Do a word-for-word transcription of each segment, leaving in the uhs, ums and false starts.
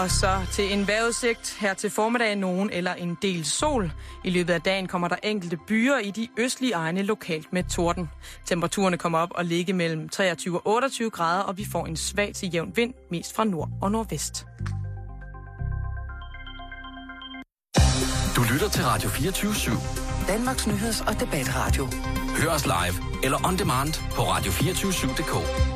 Og så til en vejrudsigt her til formiddag nogen eller en del sol. I løbet af dagen kommer der enkelte byer i de østlige egne lokalt med torden. Temperaturerne kommer op og ligge mellem treogtyve og otteogtyve grader, og vi får en svag til jævn vind, mest fra nord og nordvest. Du lytter til Radio fireogtyve syv. Danmarks nyheds- og debatradio. Hør os live eller on demand på radio to fire syv punktum d k.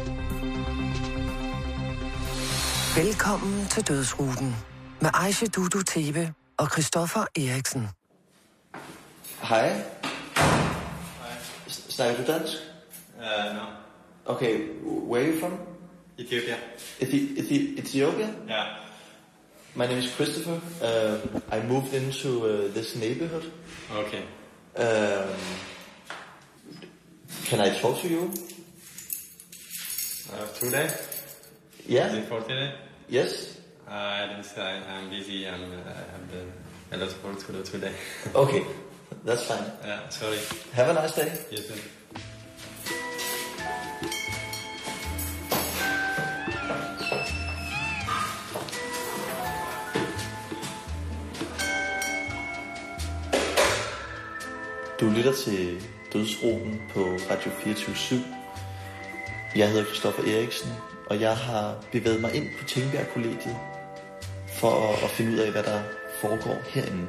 Velkommen til Dødsruten med Aisha Dudu Tebe og Christoffer Eriksen. Hej. Hej. Snakker du dansk? Uh, no. Okay, where are you from? Ethiopia. Ethi- Ethi- Ethiopia? Yeah. My name is Christopher. Um, I moved into uh, this neighborhood. Okay. Um, can I talk to you? Uh, today? Yeah. Is it for today? Yes. Uh, I didn't say I'm busy and uh, I have the, a lot of work to do today. Okay, that's fine. Yeah, sorry. Have a nice day. Yes, sir. Du lytter til Dødsruten på Radio fireogtyve syv. Jeg hedder Christoffer Eriksen, og jeg har bevæget mig ind på Tingbjerg Kollegiet for at, at finde ud af, hvad der foregår herinde.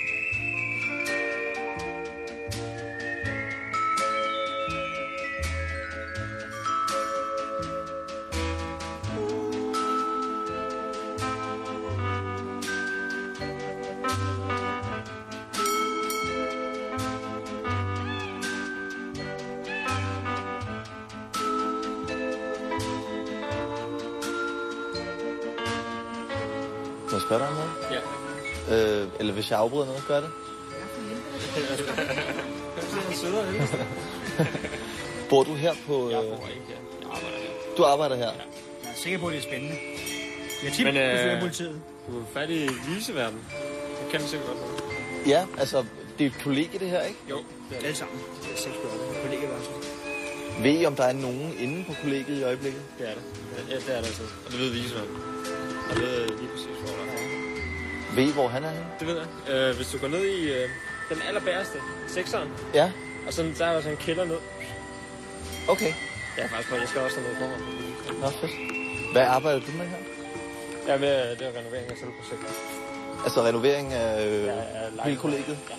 Må jeg spørge dig om noget? Ja. Øh, eller hvis jeg afbryder noget, gør det? Bor du her på... Øh... Jeg bor ikke her. Jeg arbejder her. Du arbejder her? Ja. Jeg er sikker på, at det er spændende. Jeg tipper, Men, at øh, du fører politiet. Du er fat i viseverden. Det kan du sikkert godt noget. Ja, altså, det er et kollegie det her, ikke? Jo, det er Alle sammen. Det er seks børn. Kollegeværelse. Ved I, om der er nogen inde på kollegiet i øjeblikket? det. Er det. Ja, det er det altså. Og det ved viseverden. Og det ved lige præcis, hvor der er. Ved I, hvor han er henne? Det ved jeg. Øh, hvis du går ned i øh, den allerbæreste, sekseren, Ja, og så der er der sådan en kælder ned. okay. Ja, faktisk, jeg skal også have noget for mig. Nå, fedt. Hvad arbejder du med her? Jeg er med, det er renovering af selve projektet. Altså renovering af øh, Ja, ja, hele kollegiet? Ja,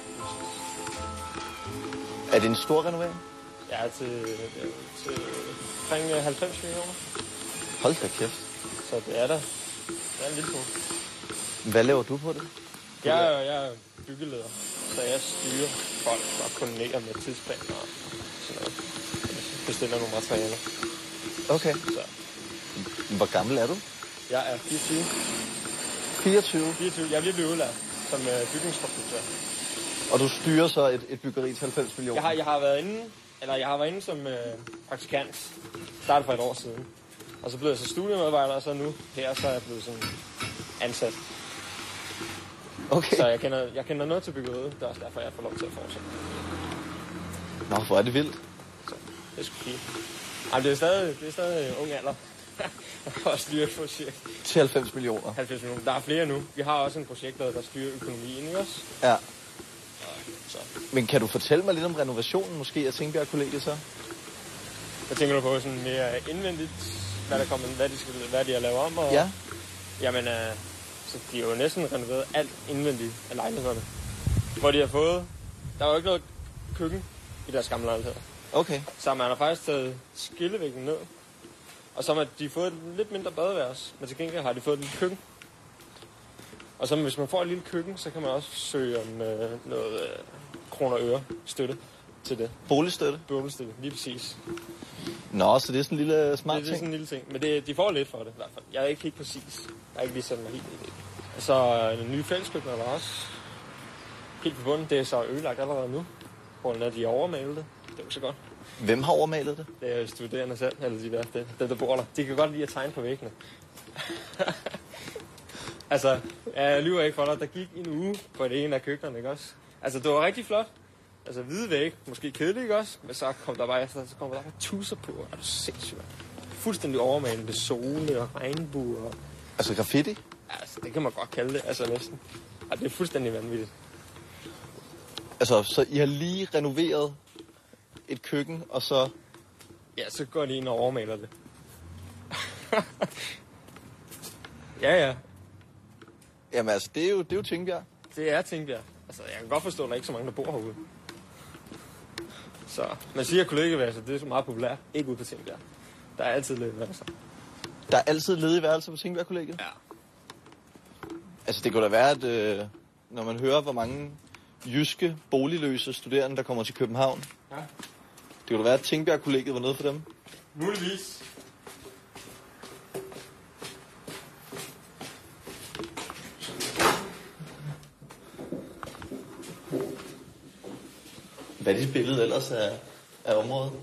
Er det en stor renovering? ja til, ja, til omkring halvfems millioner. Hold da kæft. Så det er der. Det er en lille smule. Hvad laver du på det? Jeg er, jeg er byggeleder, så jeg styrer folk og koordinerer med tidsplaner og sådan noget. Jeg bestiller nogle materialer. Okay. Så Hvor gammel er du? jeg er fireogtyve. fireogtyve. fireogtyve. Jeg bliver blevet udlært som uh, bygningskonstruktør. Og du styrer så et, et byggeri til halvfems millioner? Jeg har, jeg har været inde, eller jeg har været inde som uh, praktikant. Startede for et år siden. Og så blev jeg så studiemedarbejder, og så nu her så er jeg blevet sådan ansat. Okay. Så jeg kender, jeg kender noget til byggeriet. Det er også derfor, jeg får lov til at fortsætte. Nå, hvor er det vildt. Så det er sgu fint. Jamen, det er stadig, det er stadig ung alder. Og styre et projekt. Til halvfems millioner? halvfems millioner. Der er flere nu. Vi har også en projektleder, der styrer økonomien, ikke også? Ja. Så. Men kan du fortælle mig lidt om renovationen måske af Tingbjerg Kollegiet så? Hvad tænker du på sådan mere indvendigt? Hvad der kommer, hvad de skal, hvad de har lavet om? Og, Ja. Jamen, øh, så de har jo næsten renoveret alt indvendigt af lejlighederne. Hvor de har fået... Der var jo ikke noget køkken i deres gamle lejligheder. Okay. Så man har faktisk taget skillevæggen ned. Og så har de fået et lidt mindre badeværelse. Men til gengæld har de fået et lille køkken. Og så hvis man får et lille køkken, så kan man også søge om øh, noget øh, kroner og øre støtte til det. Boligstøtte? Boligstøtte, lige præcis. Nå, så det er sådan en lille smart Det, det er ting? sådan en lille ting. Men det, de får lidt for det i hvert fald. Jeg er ikke helt præcis. Jeg har ikke lige sat mig helt i det. Og så øh, den nye fælleskøkkener var også helt forbundet. Det er så ødelagt allerede nu. Hvor når de overmalede det. Det er jo så godt. Hvem har overmalet det? Det er studerende selv, eller de der, det, dem, der bor der. De kan godt lide at tegne på væggene. Altså, jeg lyver ikke for dig. Der gik en uge på det ene af køkkenerne, ikke også? Altså, det var rigtig flot. Altså, hvide væg. Måske kedeligt, ikke også? Men så kom der bare efter, så kom der bare tusser på. Er du sindssygt, mand? Fuldstændig overmalende sole og regnbuer. Altså graffiti? Altså, det kan man godt kalde det, altså næsten. Ja, det er fuldstændig vanvittigt. Altså, så I har lige renoveret et køkken, og så... Ja, så går de ind og overmaler det. ja, ja. Jamen altså, det er jo, det er jo Tingbjerg. Det er Tingbjerg. Altså, jeg kan godt forstå, at der er ikke så mange, der bor herude. Så man siger, at kollegeværelser, det er så meget populært. Ikke ude på Tingbjerg. Der er altid ledige værelser. Der er altid ledige værelser på Tingbjerg-kollegiet? Ja. Altså, det kunne da være, at øh, når man hører, hvor mange jyske, boligløse studerende, der kommer til København. Ja. Det kunne da være, at Tingbjerg-kollegiet var noget for dem. Muligvis. Hvad er dit billede ellers af, af området?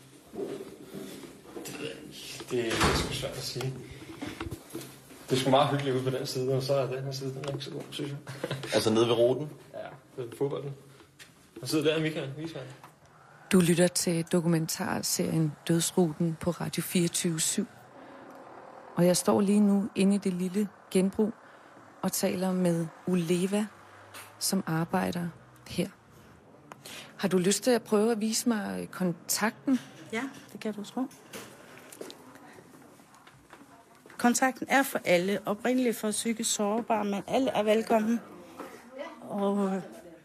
Det ved jeg ikke. Det er sgu svært at sige. Det er sgu meget hyggeligt ude på den side, og så er den her side, den er ikke så god, synes jeg. Altså nede ved ruten? Ja, ved fodbolden. Og sidder der, Michael. Michael. Du lytter til dokumentarserien Dødsruten på Radio fireogtyve syv. Og jeg står lige nu inde i det lille genbrug og taler med Uleva, som arbejder her. Har du lyst til at prøve at vise mig kontakten? Ja, det kan du tro. Kontakten er for alle, oprindeligt for psykisk sårbare, men alle er velkommen. Og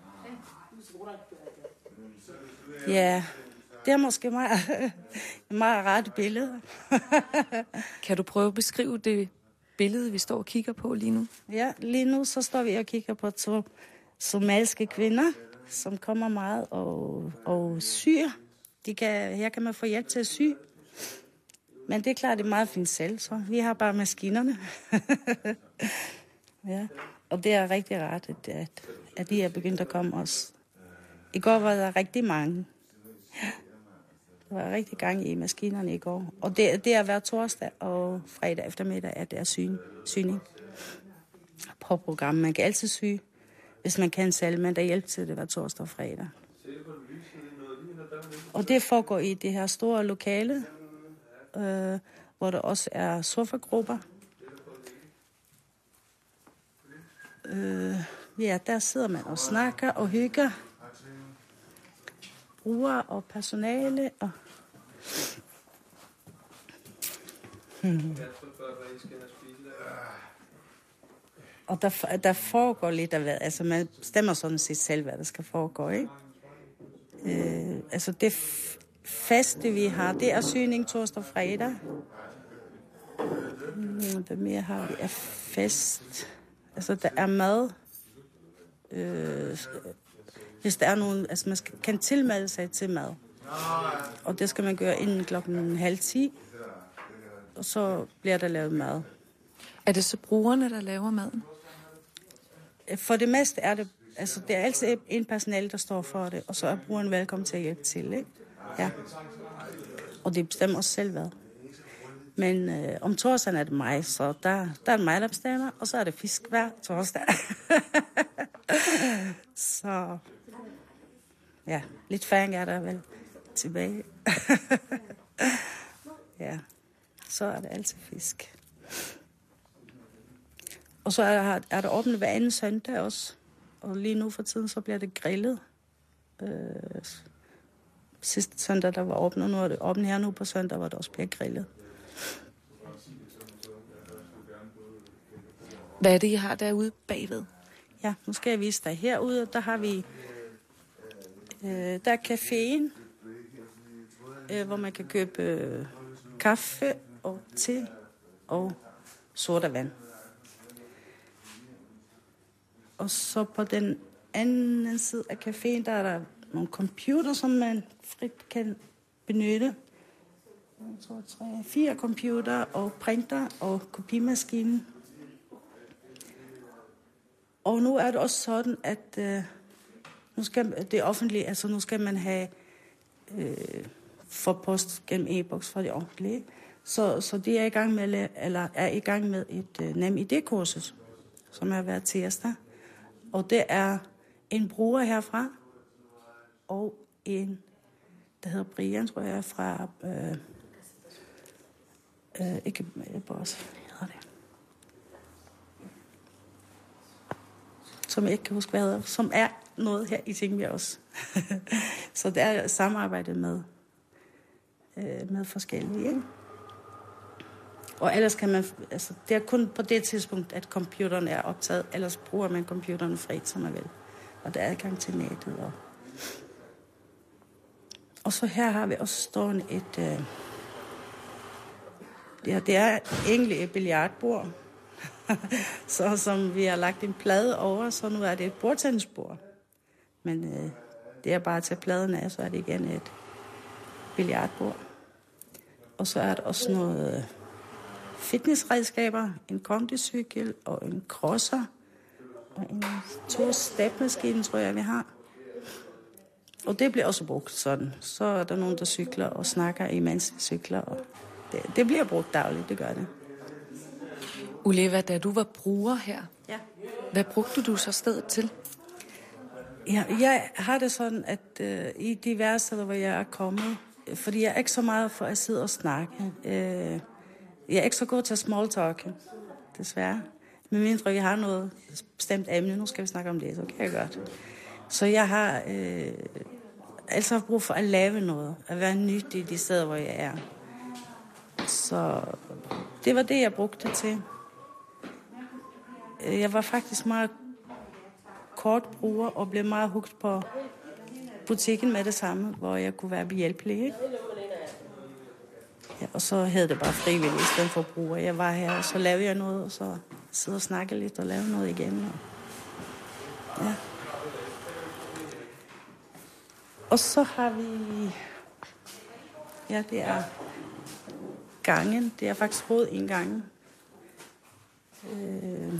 ja, det er måske meget, meget rart billede. Kan du prøve at beskrive det billede, vi står og kigger på lige nu? Ja, lige nu så står vi og kigger på to somaliske kvinder, som kommer meget og, og syr. De kan, her kan man få hjælp til at sy. Men det er klart, det er meget fint selv, så vi har bare maskinerne. Ja, og det er rigtig rart, at, at, at de er begyndt at komme også. I går var der rigtig mange. Ja, der var rigtig gang i maskinerne i går. Og det, det er hver torsdag og fredag eftermiddag, at det er syn, syning på programmet. Man kan altid sy, hvis man kan selv, men der hjælp til det hver torsdag og fredag. Og det foregår i det her store lokale, øh, hvor der også er sofagrupper. Øh, ja, der sidder man og snakker og hygger. Brugere og personale. Og hmm. Og der, der foregår lidt af hvad. Altså man bestemmer sådan set selv, hvad der skal foregå, ikke? Øh, altså det f- faste, vi har, det er syning torsdag og fredag. Hmm, hvad mere har vi af fest? Altså der er mad. Øh, hvis der er nogen, altså man skal, kan tilmelde sig til mad. Og det skal man gøre inden klokken halv ti. Og så bliver der lavet mad. Er det så brugerne, der laver maden? For det meste er det, altså det er altid en personale, der står for det, og så er brugeren velkommen til at hjælpe til, ikke? Ja. Og det bestemmer også selv hvad. Men øh, om torsdagen er det mig, så der, der er det mig, der bestemmer, og så er det fisk hver torsdag. Så ja, lidt fang er der vel tilbage. Ja, så er det altid fisk. Og så er der, er der åbent hver anden søndag også. Og lige nu for tiden, så bliver det grillet. Øh, sidste søndag, der var åbent, og nu er det åbent her nu på søndag, hvor det også bliver grillet. Hvad er det, I har derude bagved? Ja, nu skal jeg vise dig herude. Der har vi, øh, der er caféen, øh, hvor man kan købe øh, kaffe og te og sodavand. Og så på den anden side af caféen, der er der nogle computer, som man frit kan benytte. en, to, tre, fire computer og printer og kopimaskinen. Og nu er det også sådan, at øh, nu skal det offentlige, altså nu skal man have øh, for post gennem e-boks fra det offentlige. Så, så de er i gang med, eller er i gang med et øh, nem I D-kursus, som er hver tirsdag. Og det er en bruger herfra, og en, der hedder Brian, tror jeg, fra, øh, øh, ikke Boss, hedder det. som jeg ikke kan huske, hvad hedder, som er noget her i Tingbjerg også. Så det er samarbejdet med, øh, med forskellige, ikke? Og ellers kan man, altså det er kun på det tidspunkt, at computeren er optaget, ellers bruger man computeren frit, som man vil. Og der er adgang til nettet. Og, og så her har vi også stående et, øh, ja, det er egentlig et billiardbord, så som vi har lagt en plade over, så nu er det et bordtennisbord. Men øh, det er bare at tage pladen af, så er det igen et billiardbord. Og så er der også noget øh, fitnessredskaber, en kondicykel og en crosser og en to stepmaskine, tror jeg, vi har. Og det bliver også brugt sådan. Så er der nogen, der cykler og snakker imens de cykler. Og det, det bliver brugt dagligt, det gør det. Uleva, da du var bruger her, ja. Hvad brugte du så stedet til? Ja, jeg har det sådan, at øh, i diverse steder, hvor jeg er kommet, fordi jeg er ikke så meget for at sidde og snakke. Øh, jeg er ikke så god til at small talk, desværre. Men mindre vi har noget bestemt emne, nu skal vi snakke om det, så kan jeg godt. Så jeg har øh, altså haft brug for at lave noget, at være nyttig i de steder, hvor jeg er. Så det var det, jeg brugte det til. Jeg var faktisk meget kort bruger og blev meget hugt på butikken med det samme, hvor jeg kunne være behjælpelig. Ikke? Ja, og så havde det bare frivilligt i stedet for bruger. Jeg var her, og så lavede jeg noget, og så sidde og snakke lidt og lave noget igen. Og, ja. Og så har vi... Ja, det er gangen. Det er faktisk hovedindgangen. Øh...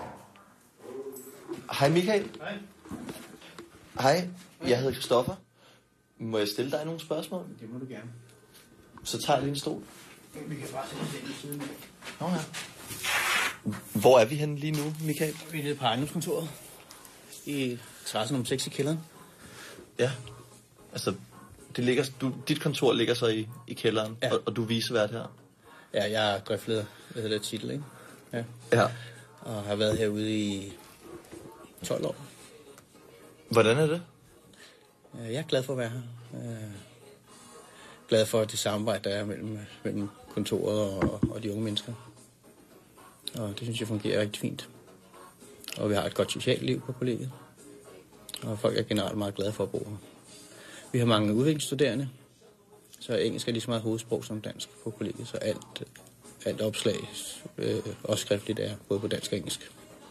Hej Michael. Hej. Hej, jeg hedder Christoffer. Må jeg stille dig nogle spørgsmål? Det må du gerne. Så tager jeg lige en stol. Vi kan bare sætte os ind i siden. Nå ja. Hvor er vi henne lige nu, Michael? Vi er nede på ejendomskontoret. I terrassen nummer seks i kælderen. Ja, altså det ligger, du, dit kontor ligger så i, i kælderen, ja. og, og du er vicevært her. Ja, jeg er driftleder, hvad hedder det titel, ikke? Ja. Ja. Og har været herude i tolv år. Hvordan er det? Jeg er glad for at være her. Jeg er glad for det samarbejde, der er mellem, mellem kontoret og, og de unge mennesker. Og det synes jeg fungerer rigtig fint. Og vi har et godt socialt liv på kollegiet. Og folk er generelt meget glade for at bo her. Vi har mange udviklingsstuderende, så engelsk er lige så meget hovedsprog som dansk på kollegiet. Så alt, alt opslag, øh, også skriftligt, er både på dansk og engelsk.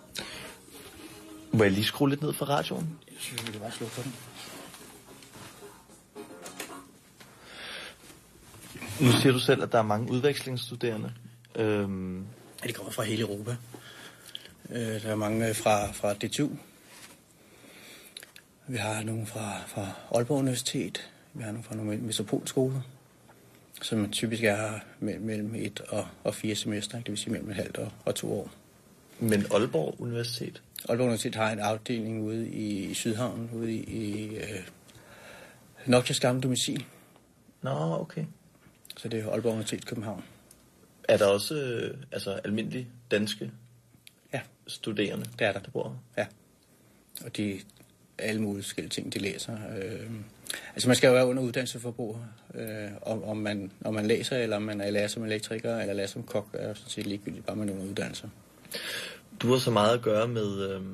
Må jeg lige skrue lidt ned for radioen? Jeg synes, vi kan bare slå på den. Nu siger du selv, at der er mange udvekslingsstuderende. Øhm... Ja, de kommer fra hele Europa. Øh, der er mange fra, fra D T U. Vi har nogle fra, fra Aalborg Universitet. Vi har nogle fra nogle metropolskoler, som typisk er mellem et og, og fire semester, det vil sige mellem et halvt og, og to år. Men Aalborg Universitet? Aalborg Universitet har en afdeling ude i, i Sydhavn, ude i, i øh, Nokias gamle domicil. Nå, okay. Så det er Aalborg Universitet København. Er der også øh, altså almindelige danske ja. studerende, det er der. der bor her? Ja, og de alle mulige forskellige ting, de læser. Øh, altså man skal jo være under uddannelse for at bo her. Øh, om, om, man, om man læser, eller om man er lærer som elektriker, eller lærer som kok, er sådan set ligegyldigt, bare med nogle uddannelser. Du har så meget at gøre med, øh,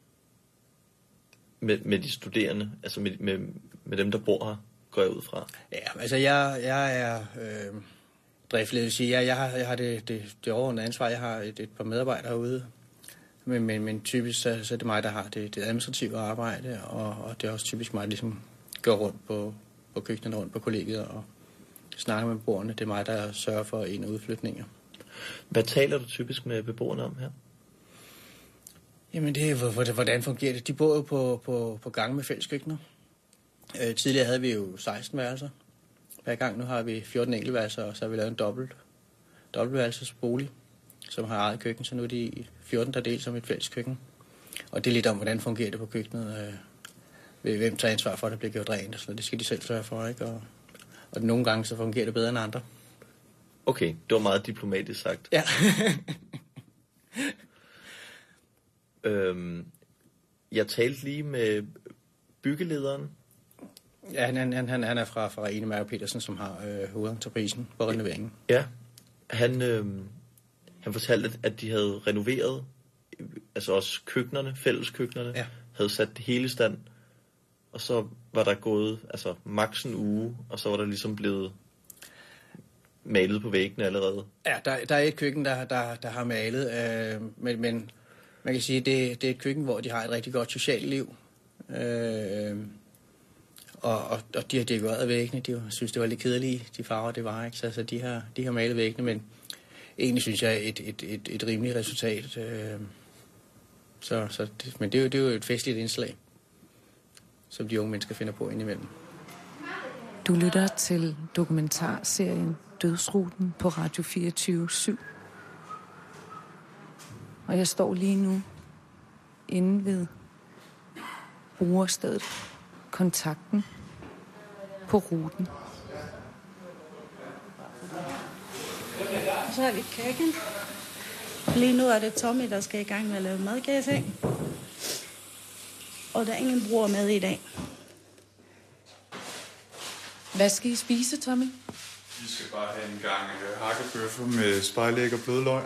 med, med de studerende, altså med, med, med dem, der bor her, går jeg ud fra. Ja, altså jeg, jeg er øh, driftleder, vil sige, jeg, jeg har, jeg har det, det, det overordnede ansvar, jeg har et, et par medarbejdere herude, men, men, men typisk så, så er det mig, der har det, det administrative arbejde, og, og det er også typisk mig, der ligesom går rundt på, på køkkenet, rundt på kollegiet og snakker med beboerne. Det er mig, der sørger for ind- og udflytninger. Hvad taler du typisk med beboerne om her? Jamen det er, hvordan fungerer det? De bor jo på, på, på gange med fælleskøkkener. Øh, tidligere havde vi jo seksten værelser hver gang. Nu har vi fjorten enkeltværelser, og så har vi lavet en dobbelt, dobbeltværelsesbolig, som har eget køkken. Så nu er de fjorten, der deles som et fælleskøkken. Og det er lidt om, hvordan fungerer det på køkkenet. Øh, hvem tager ansvar for, at det bliver gjort rent. Så det skal de selv sørge for, ikke? Og, og nogle gange så fungerer det bedre end andre. Okay, det var meget diplomatisk sagt. Ja. øhm, jeg talte lige med byggelederen. Ja, han, han, han, han er fra, fra Enemærke Petersen, som har øh, hovedentreprisen på renoveringen. Ja, han, øh, han fortalte, at de havde renoveret, altså også køkkenerne, fælleskøkkenerne, ja. Havde sat det hele i stand, og så var der gået altså maks en uge, og så var der ligesom blevet malet på væggene allerede. Ja, der, der er et køkken, der, der, der har malet, øh, men, men man kan sige, at det, det er et køkken, hvor de har et rigtig godt socialt liv. Øh, og, og, og de har dekoreret væggene. De synes, det var lidt kedeligt, de farver, det var, ikke? Så altså, de, har, de har malet væggene, men egentlig synes jeg, et, et, et, et rimeligt resultat. Øh, så, så det, men det er, jo, det er jo et festligt indslag, som de unge mennesker finder på indimellem. Du lytter til dokumentarserien Dødsruten på Radio fireogtyve syv. Og jeg står lige nu inde ved brugerstedet, kontakten på ruten. Så har vi køkken. Lige nu er det Tommy, der skal i gang med at lave mad, kan jeg se. Og der er ingen bruger med i dag. Hvad skal I spise, Tommy? Vi skal bare have en gang hakkebøffer med spejlæg og blødløg.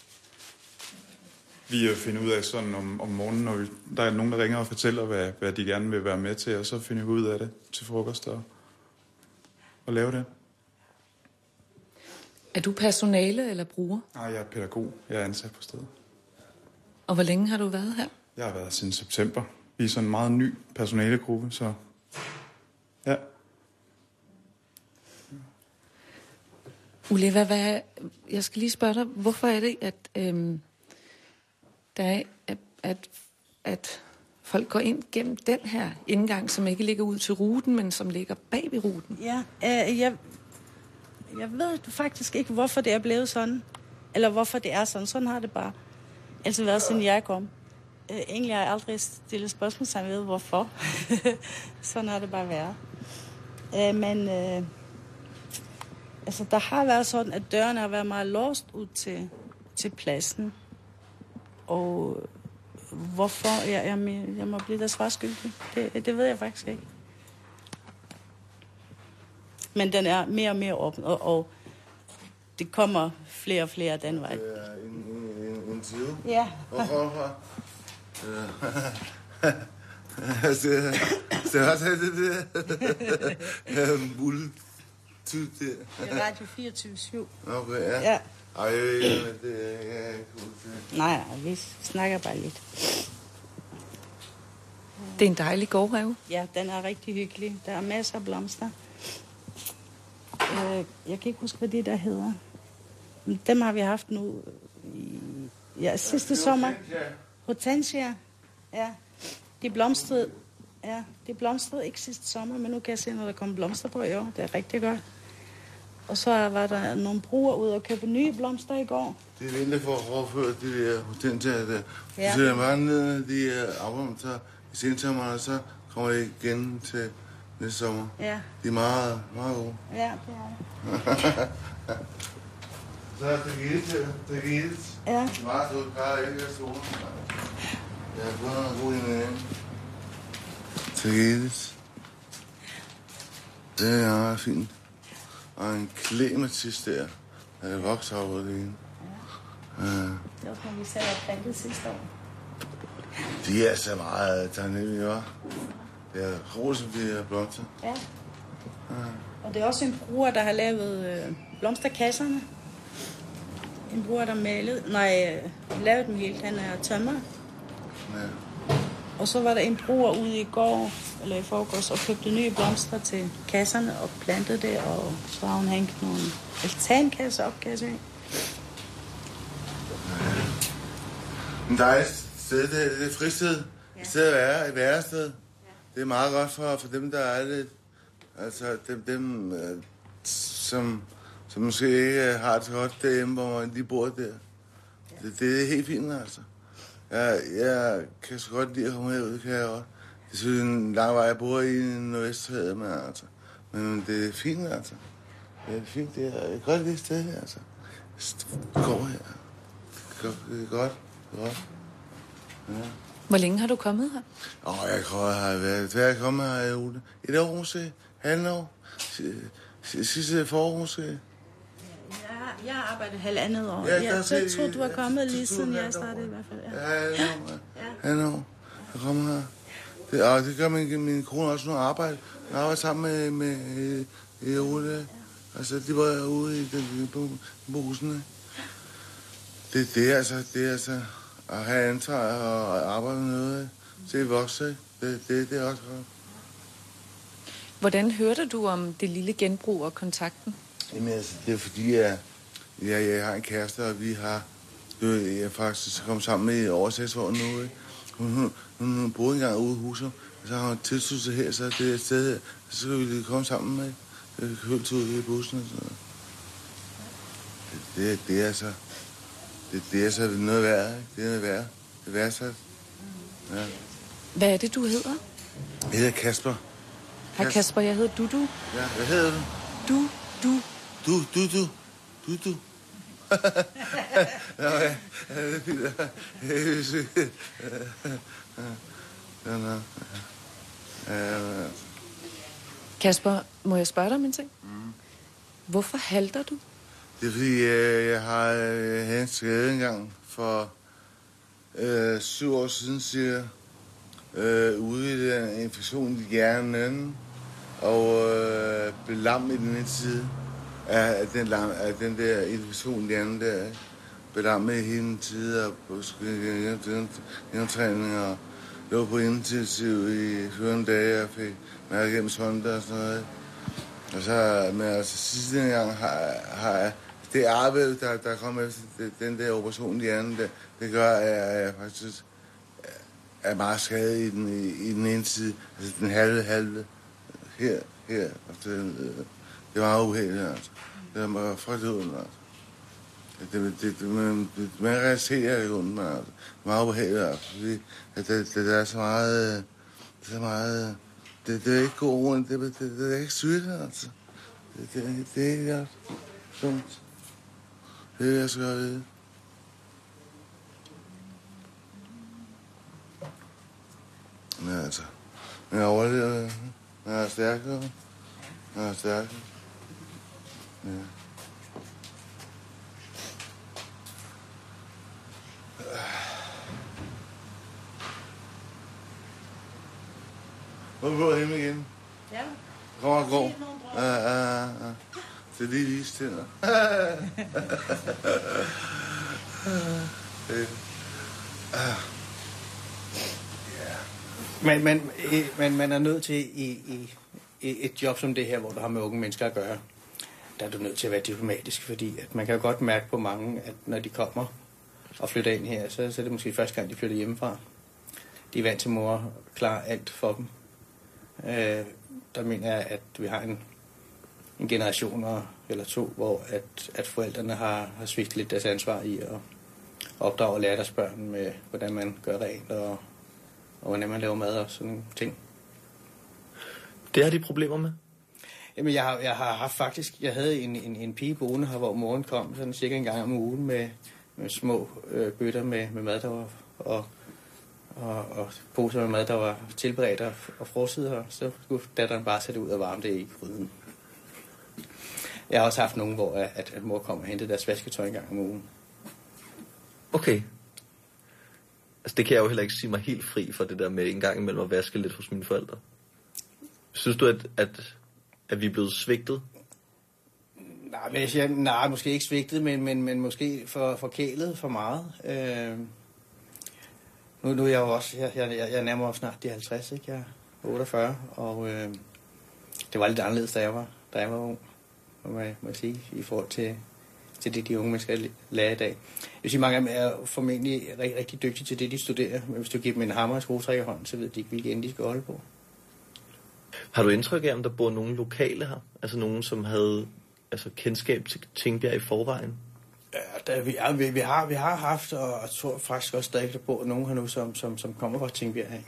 Vi finder ud af sådan om, om morgenen, når vi, der er nogen, der ringer og fortæller, hvad, hvad de gerne vil være med til, og så finder vi ud af det til frokost og, og lave det. Er du personale eller bruger? Nej, jeg er pædagog. Jeg er ansat på stedet. Og hvor længe har du været her? Jeg har været siden september. Vi er sådan en meget ny personalegruppe, så ja. Uleva, hvad, jeg skal lige spørge dig, hvorfor er det, at, øhm, der er, at, at, at folk går ind gennem den her indgang, som ikke ligger ud til ruten, men som ligger bag ved ruten? Ja, øh, jeg, jeg ved faktisk ikke, hvorfor det er blevet sådan. Eller hvorfor det er sådan. Sådan har det bare altid været, siden jeg kom. Øh, egentlig har jeg aldrig stillet spørgsmålstegn ved, hvorfor. Sådan har det bare været. Øh, men... Øh, Altså, der har været sådan, at dørene har været meget låst ud til, til pladsen. Og hvorfor? Jeg, jeg, jeg må blive der svarskyldig. Det, det ved jeg faktisk ikke. Men den er mere og mere åben, og, og det kommer flere og flere den vej. En, en, en side? Ja. Hvorfor? Så det var det der. Bull. Det er Radio fireogtyve syv. Okay, ja. Ja. Ej, det er ikke cool. Nej, vi snakker bare lidt. Det er en dejlig gårdhave. Ja, den er rigtig hyggelig. Der er masser af blomster. Jeg kan ikke huske, hvad det der hedder. Dem har vi haft nu i ja, sidste sommer. Hortensia. Ja, de blomstrede. Ja, det blomstrede ikke sidste sommer, men nu kan jeg se, når der kommer blomster på i år. Det er rigtig godt. Og så var der nogle brugere ude og købe nye blomster i går. Det er vinter for at overføre de der hortensiaer der. Ja. Så der var nede de her afblomster i sensommeren, og så kommer det igen til næste sommer. Ja. De er meget, meget gode. Ja, det er det. Så er det givet til det givet. Ja. Det er meget sødt, bare ikke er store. Jeg har fået noget god idé. Tegedes. Det er meget fint. Og en klematis der, der vokser over det ene. Ja. Det var også, når vi sagde, at plantet sidste år. De er så meget tannelige, hva'? Det er rosen, de er blomster. Ja. Ja. Og det er også en bruger, der har lavet øh, blomsterkasserne. En bruger, der malet, nej, lavet dem helt. Han er tømrer. Ja. Og så var der en bruger ude i går, eller i forgårs, og købte nye blomster til kasserne og plantede det, og så har hun hængt nogle altankasser op, kan jeg se. Men der er et sted, det er, det er et fristed. Ja. Et sted at være, et værested. Ja. Det er meget godt for, for dem, der er lidt, altså dem, dem som, som måske ikke har det godt derhjemme, hvor de bor der. Ja. Det, det er helt fint, altså. Jeg, jeg kan så godt lide at komme herud, kan jeg også. Det synes en lang vej, jeg bor i Nordvesthavet, men altså. Men det er fint, altså. Det er fint, det er et godt lille sted her, altså. Det går her. Det er godt, det er godt. Ja. Hvor længe har du kommet her? Åh, oh, jeg tror, jeg har været... Hvad er jeg kommet her i uge? Et år måske? Halvandet år? Sidste forår måske? Jeg har arbejdet halvandet år. Ja, jeg jeg tror, du har kommet lige siden jeg startede i hvert fald. Ja, halvandet år. Halvandet år. Jeg kommer her. Det, og det gør min, min kone også nu arbejde. Jeg arbejder sammen med, med i Ole. Altså, de var ude i den busen. Det, det er altså, det er altså at have ansvar og arbejde med noget. Se vokse. Det, det, det er også godt. Hvordan hørte du om det lille genbrug og kontakten? Jamen altså, det er fordi, jeg, jeg, jeg har en kæreste, og vi har... Jeg er faktisk kommet sammen med i over seks år nu. Ikke? Hun, hun, hun boede engang ude i huset, og så har hun tilsludt sig her, så det er et sted her. Så skal vi komme sammen med. Jeg kan hørt ud i bussen og sådan noget. Det, det, det er altså... Det, det er altså noget værd, ikke? Det er noget værd. Det er værdsat. Ja. Hvad er det, du hedder? Jeg hedder Kasper. Hej Kasper, jeg hedder Dudu. Ja, hvad hedder du? Du, du. Du, du, du. Du, du. Nå, ja. Det er fint. Ja, nå. Ja, ja. Kasper, må jeg spørge dig om en ting? Mm. Hvorfor halter du? Det er fordi, øh, jeg har øh, haft en skade engang for øh, syv år siden, cirka. Øh, ude i den infektion i hjernen, og øh, blev lam i den ene side af den, lam, af den der infektion i hjernen der. Blev lam med hele den tid, og på genoptræning, og lå på intensiv i fjorten dage, og fik mærke gennem sonde og sådan noget. Og så, men altså sidste gang har, har jeg, det arbejde, der, der kom efter den der operation i hjernen, der, det gør, at jeg faktisk er meget skadet i den, i, i den ene side, altså den halve, halve, her, her, og det, det var meget uheldigt, altså. Det var frygteligt ondt, altså. Det, det, det, man, det, man realiserer ikke ondt, men altså. Det var meget uheldigt, altså, fordi det, det, det, det er så meget, det er så meget, det, det er ikke god ondt, det, det, det, det er ikke sygt, altså. Det, det, det er ikke godt. Dumt. Det er jeg så godt vide. Men altså, men jeg overlever, men jeg er stærkere, jeg er stærkere, ja. Hvor er du gået hjemme igen? Ja. Kommer og går. Ja, ja, ja. Det er lige vist til dig. Men, men, men man er nødt til i, i, i et job som det her, hvor du har med unge mennesker at gøre, der er du nødt til at være diplomatisk, fordi at man kan jo godt mærke på mange, at når de kommer og flytter ind her, så, så er det måske første gang, de flytter hjemmefra. De er vant til mor klar alt for dem. Øh, der mener jeg, at vi har en, en generation eller to, hvor at, at forældrene har, har svigtet lidt deres ansvar i at opdrage og lære deres børn med, hvordan man gør rent og, og hvordan man laver mad og sådan nogle ting. Det har de problemer med? Jamen, jeg har, jeg har haft faktisk, jeg havde en, en, en pige boende her, hvor moren kom sådan cirka en gang om ugen med, med små øh, bøtter med, med mad, der var, og, og, og poser med mad, der var tilberedt og, og frosset, og så skulle datteren bare sætte ud og varme det i gryden. Jeg har også haft nogen, hvor at, at mor kom og hentede deres vasketøj en gang om ugen. Okay. Altså, det kan jeg jo heller ikke sige mig helt fri for det der med en gang imellem at vaske lidt hos mine forældre. Synes du, at, at, at vi er blevet svigtet? Nej, men jeg siger, nej, måske ikke svigtet, men, men, men måske for, forkælet for meget. Øh, nu, nu er jeg jo også, jeg, jeg, jeg nærmer mig snart de halvtreds, ikke? Jeg er otteogfyrre, og øh, det var lidt anderledes, da jeg var, da jeg var ung, må jeg, må jeg sige, i forhold til, til det, de unge mennesker lærer i dag. Jeg vil sige, mange af dem er formentlig rigtig, rigtig dygtige til det, de studerer, men hvis du giver dem en hammer og skruetræk i hånden, så ved de ikke, hvilke ende de skal holde på. Har du indtryk af, om der bor nogen lokale her? Altså nogen, som havde altså, kendskab til Tingbjerg i forvejen? Ja, der, vi, ja, vi, vi, har, vi har haft, og jeg tror faktisk også stadig, der bor nogen her nu, som, som, som kommer fra Tingbjerg her.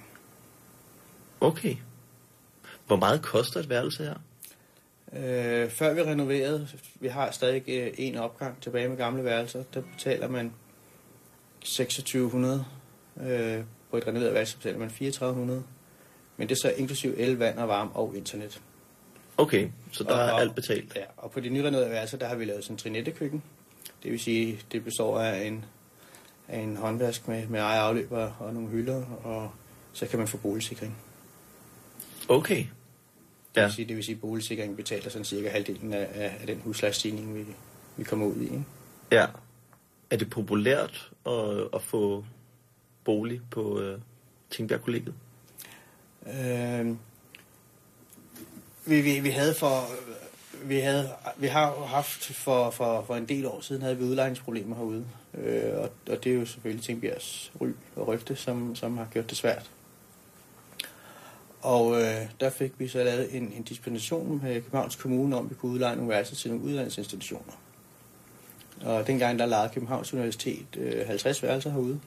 Okay. Hvor meget koster et værelse her? Øh, før vi renoverede, vi har stadig øh, en opgang tilbage med gamle værelser, der betaler man seksogtyve hundrede øh, på et renoveret værelse betaler man fire tusind tre hundrede. Men det er så inklusiv el, vand og varme og internet. Okay, så der og, er og, alt betalt. Ja, og på de nyrenoverede værelser, der har vi lavet sådan en trinettekøkken. Det vil sige, det består af en, af en håndvask med, med eje afløber og nogle hylder, og så kan man få boligsikring. Okay. Det vil sige, det vil sige at boligsikringen betaler sådan cirka halvdelen af, af, af den huslejestigning, vi, vi kommer ud i. Ikke? Ja. Er det populært at, at få bolig på øh, Tingbjerg-kollegiet? Øh, vi, vi, vi havde for... Vi, havde, vi har haft for, for, for en del år siden, havde vi udlejningsproblemer herude. Øh, og, og det er jo selvfølgelig Tingbjergs ry og rygte, som, som har gjort det svært. Og øh, der fik vi så lavet en, en dispensation med Københavns Kommune om, at vi kunne udleje nogle værelser til nogle uddannelsesinstitutioner. Og dengang der lejede Københavns Universitet øh, halvtreds værelser herude.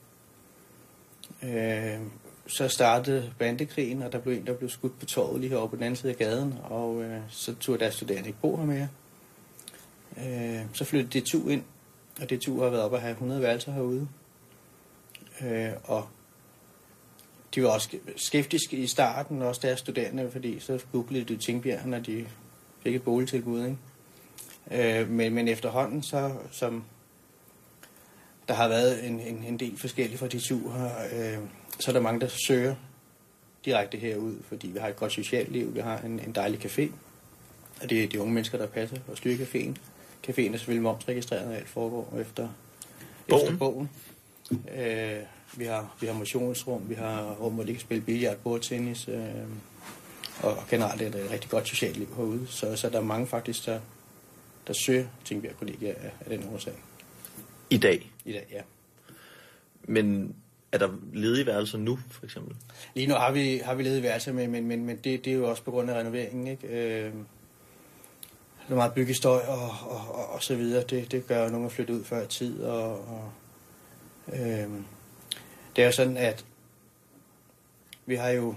Øh, så startede bandekrigen, og der blev en, der blev skudt på torvet lige herovre på den anden side af gaden, og øh, så tog deres studerende ikke bo her mere. Øh, så flyttede D T U ind, og D T U har været oppe at have hundrede værelser herude. Øh, og de var også skeptiske i starten, også deres studerende, fordi så googlede de Tingbjerg, når de fik et boligtilbud, ikke? Øh, men, men efterhånden, så som der har været en, en, en del forskellige fra D T U her, øh, så er der mange, der søger direkte herud, fordi vi har et godt socialt liv, vi har en, en dejlig café, og det er de unge mennesker, der passer og styrer caféen. Caféen er selvfølgelig momsregistreret, og alt foregår efter bogen. Efter bogen. Øh, vi har, vi har motionsrum, vi har rum, hvor de kan spille billard, bordtennis, øh, og, og generelt er det et rigtig godt socialt liv herude, så, så der er mange faktisk, der, der søger Tingbjerg Kollegiet af, af den årsag. I dag? I dag, ja. Men er der ledige værelser nu, for eksempel? Lige nu har vi, har vi ledige værelser, men, men, men, men det, det er jo også på grund af renoveringen, ikke? Øh, der er meget byggestøj og, og, og, og så videre. Det, det gør jo nogen at flytte ud før tid, og, og øh, det er jo sådan, at vi har jo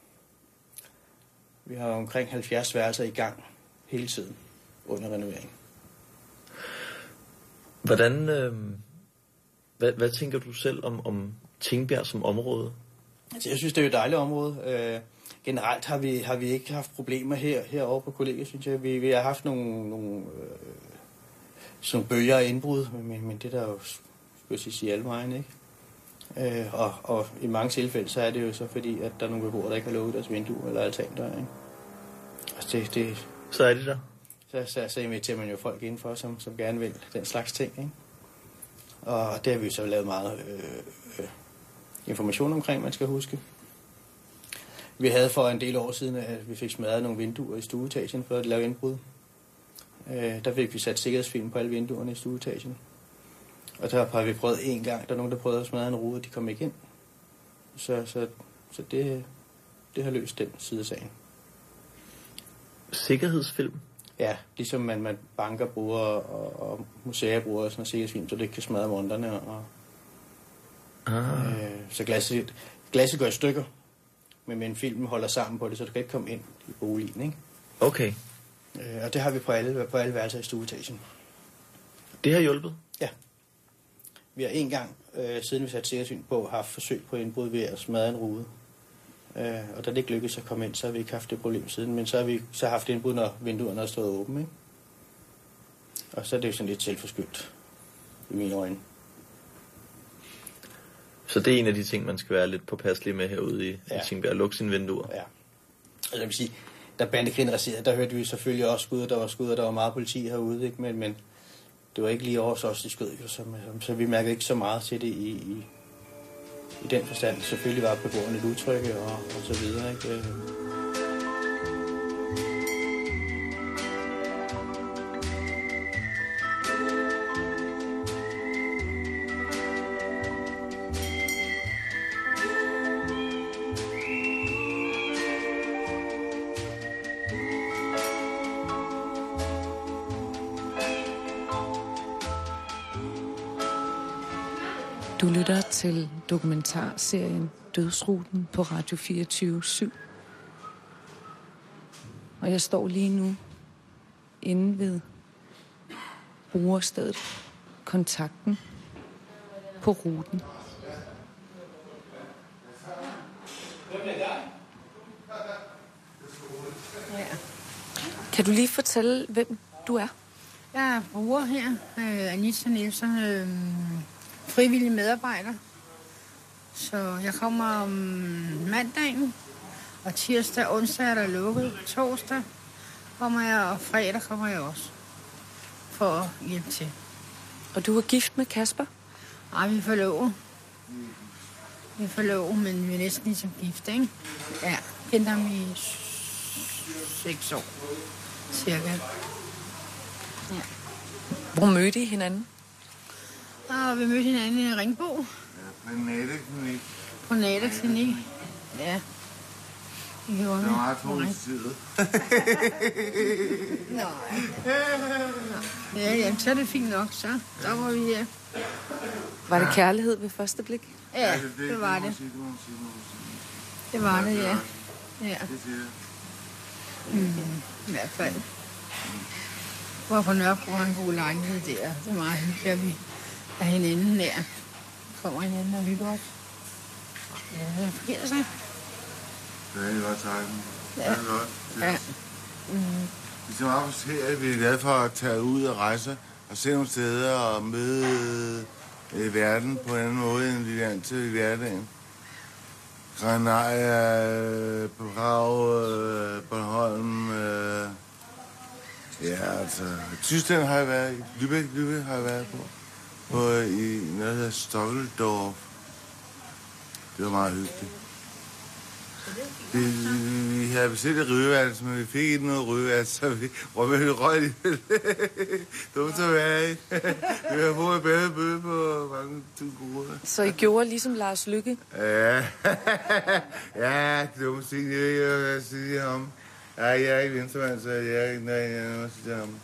vi har omkring halvfjerds værelser i gang hele tiden under renoveringen. Hvordan, øh, hvad, hvad tænker du selv om, om Tingbjerg som område? Altså, jeg synes, det er et dejligt område. Øh, generelt har vi, har vi ikke haft problemer her herovre på kollegiet, synes jeg. Vi, vi har haft nogle, nogle øh, sådan bølger af indbrud, men, men det der jo, skulle jeg sige, alle vejen, ikke? Øh, og, og i mange tilfælde, så er det jo så fordi, at der er nogle beboere, der ikke har lukket deres vindue eller altandør, ikke? Altså, det, det, så er det der? Så, så, så inviterer man jo folk indenfor, som, som gerne vil den slags ting, ikke? Og det har vi så lavet meget øh, øh, information omkring, man skal huske. Vi havde for en del år siden, at vi fik smadret nogle vinduer i stueetagen for at lave indbrud. Øh, der fik vi sat sikkerhedsfilm på alle vinduerne i stueetagen. Og der har vi prøvet en gang, der er nogen, der prøvede at smadre en rude, og de kom ikke ind. Så, så, så det, det har løst den side af sagen. Sikkerhedsfilm? Ja, ligesom man, man banker bruger og, og museer bruger sådan en sikkerhedsfilm, så det ikke kan smadre monterne. Og, ah. øh, så glasset, glasset går i stykker, men, men filmen holder sammen på det, så du kan ikke komme ind i boligen, ikke? Okay. Øh, og det har vi på alle, på alle værelser i stueetagen. Det har hjulpet? Ja. Vi har en gang, øh, siden vi satte sikkerhedsfilm på, haft forsøg på indbrud ved at smadre en rude. Øh, og da det ikke lykkedes at komme ind, så har vi ikke haft det problem siden. Men så har vi så haft indbrud, når vinduerne har stået åbne, ikke? Og så er det jo sådan lidt selvforskyldt i mine øjne. Så det er en af de ting, man skal være lidt påpasselig med herude i, ja. i Tingbjerg. Lukke sine vinduer. Ja. Altså jeg vil sige, da bandekrigen raserede, der hørte vi selvfølgelig også skud, der var skud, og der var meget politi herude, ikke? Men, men det var ikke lige over os, de skød, så, så vi mærkede ikke så meget til det i, i, i den forstand. Selvfølgelig var beboerne lidt utrygge og, og så videre, ikke? Du lytter til dokumentarserien Dødsruten på Radio fireogtyve syv. Og jeg står lige nu inde ved brugerstedet Kontakten på ruten. Kan du lige fortælle, hvem du er? Jeg er bruger her, øh, Anita Nielsen, øh, frivillig medarbejder. Så jeg kommer om mandagen, og tirsdag og onsdag er der lukket. Torsdag kommer jeg, og fredag kommer jeg også for at hjælpe til. Og du er gift med Kasper? Nej, vi er forlovet. Vi er forlovet, men vi er næsten ligesom gift, ikke? Ja, jeg kendte ham i seks år, cirka. Ja. Hvor mødte I hinanden? Og vi mødte hinanden i Ringbo. Ja, på Nataklinik. På Nataklinik, ja. Det gjorde vi. Det var meget positivt. Nej. Ja, jamen, så er det fint nok, så. Der var vi her. Var det kærlighed ved første blik? Ja, det var det. Det var det, ja. Ja. Mm, i hvert fald. Hvor på Nørrebro har en god lejlighed der. Det er meget hyggeligt, at vi er hinanden nær. Kommer hinanden og hygger os. Ja, det fungerer sig. Det er godt tegnet. Ja. Det er godt. Ja. Mm. Vi er meget forskellige. Vi er glade for at tage ud og rejse og se nogle steder og møde øh, verden på en anden måde, end vi er vant til i hverdagen. Granaria, øh, Prag, øh, Bornholm. Øh, ja, altså... Tyskland har jeg været i. Lübeck, Lübeck har jeg været på. på i noget, der hedder Stokkeldorf. Det var meget hyggeligt. Vi, vi, vi havde bestilt et røgeværelse, men vi fik ikke noget røgeværelse, så vi røg med røg alligevel. Dumt at være i. Vi har fået en bedre bøde på mange tusind kroner. Så I gjorde ligesom Lars Lykke? Ja, ja, det var måske ikke, jeg ved ikke, hvad jeg siger ham. Ja, jeg er ikke venstremand, så jeg er ikke, nej, jeg er noget at sige ham.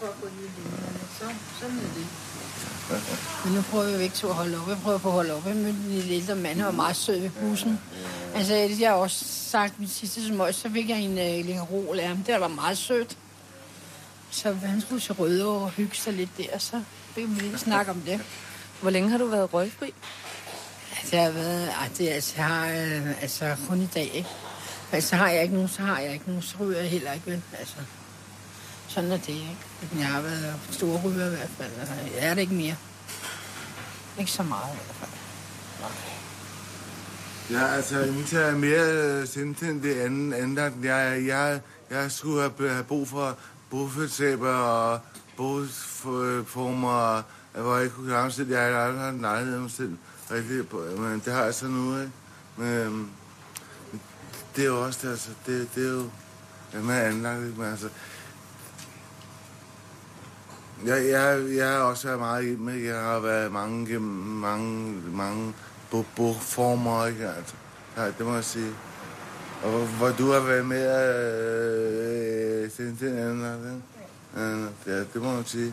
Sådan er det. Men nu prøver vi ikke to at holde op. Jeg prøver på at holde op. Jeg mødte en lille ældre mand, der var meget sød ved bussen. Altså, jeg har også sagt mit sidste smøg, så fik jeg en uh, Lingerol af ham. Det var meget sødt. Så han skulle til Rødovre og hygge sig lidt der, så fik vi lige snakke om det. Hvor længe har du været røgfri? Altså, jeg har været... Ej, det, altså, jeg har øh, altså kun i dag, ikke? Altså, har jeg ikke nogen, så har jeg ikke nogen, så ryger jeg heller ikke, vel? Altså, sådan er det, ikke? Jeg har været store ryger i hvert fald. Altså, jeg er det ikke mere. Ikke så meget i hvert fald. Ja, altså, Anita er mere sindssygt det andet, andet. Jeg, jeg, jeg skulle have, have brug for bofællesskaber og boformer, hvor jeg ikke kunne klare mig selv. Jeg har aldrig haft en lejlighed af mig selv. Men det har jeg så nu, ikke? Men det er jo også det, altså. Det, det er jo... Jeg er mere anlagt, ikke? Men altså... Jeg, jeg, jeg har også været meget hjemme. Jeg har været mange gennem mange, mange boformer, ikke? Altså, ja, det må jeg sige. Og hvor, hvor du har været med at sende til en anden, ja, det må man sige.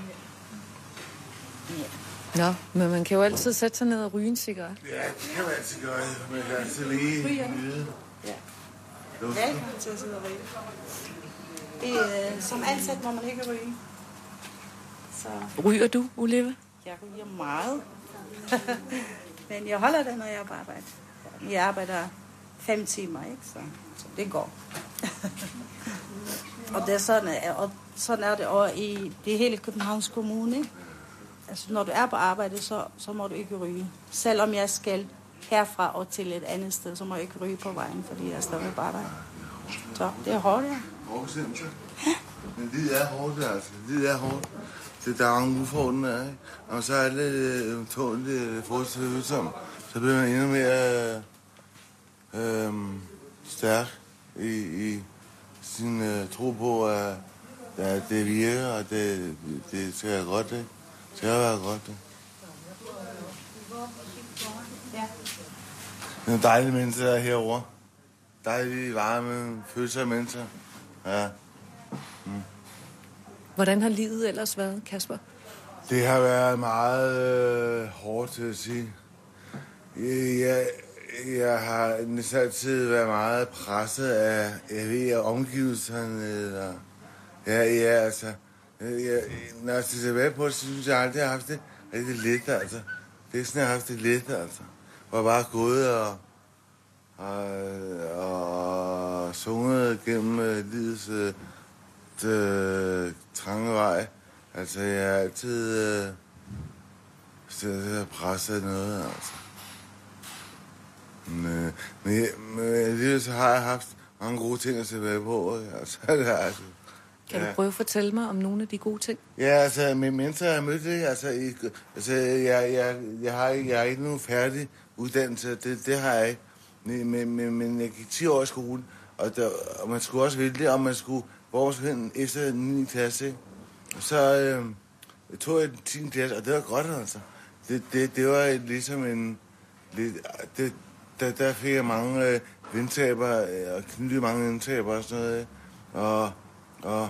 Nå, men man kan jo altid sætte sig ned og ryge en cigaret. Ja, det kan man altid gøre. Man kan altid lige nyde. Ja. Velkommen til at sidde og ryge. Det, øh, som ansat må man ikke ryge. Så. Ryger du, Olivia? Jeg ryger meget. Men jeg holder det, når jeg er på arbejde. Jeg arbejder fem timer, ikke? Så, så det går. Og det er sådan, og sådan er det over i det hele Københavns Kommune, ikke? Altså, når du er på arbejde, så, så må du ikke ryge. Selvom jeg skal herfra og til et andet sted, så må jeg ikke ryge på vejen, fordi jeg står bare der. Så det er hårdt, ja. Hårdt simpelthen. Men det er hårdt, altså. Det er hårdt. Det der er mange udfordringer, ikke? Og så er det tåligt forholdsfølsomt. Så bliver man endnu mere øh, stærk i, i sin øh, tro på, at, at det virker, og det, det skal være godt, ikke? Det skal være godt, ikke? Det er dejlige mennesker, der er herovre. Dejlige, varme, følsomme mennesker. Ja. Mm. Hvordan har livet ellers været, Kasper? Det har været meget øh, hårdt til at sige. Jeg, jeg, jeg har næsten altid været meget presset af, jeg ved, af omgivelserne. Eller, ja, ja, altså. Jeg, når jeg ser tilbage på det, så synes jeg aldrig, jeg har haft det rigtig let, altså. Det er sådan, jeg har haft det let, altså. Hvor jeg bare gået og, og, og sunget gennem uh, livets uh, øh, trange vej. Altså, jeg har altid øh, stedet og presset noget, altså. Men, øh, men, men alligevel så har jeg haft mange gode ting at se tilbage på. Altså, det er, altså, Kan ja. du prøve at fortælle mig om nogle af de gode ting? Ja, altså, med mennesker, jeg har mødt det, altså, i, altså jeg, jeg, jeg, har, jeg har ikke nogen færdig uddannelse, det, det har jeg ikke. Men, men, men jeg gik ti år i skole, og, der, og man skulle også vælge, om man skulle, hvor man skulle hen efter niende klasse, ikke? Og så øh, jeg tog jeg tiende klasse, og det var godt, altså. Det, det, det var ligesom en... Lidt, det, der, der fik jeg mange øh, venskaber, og knyttede mange venskaber og sådan noget, ikke? Og... og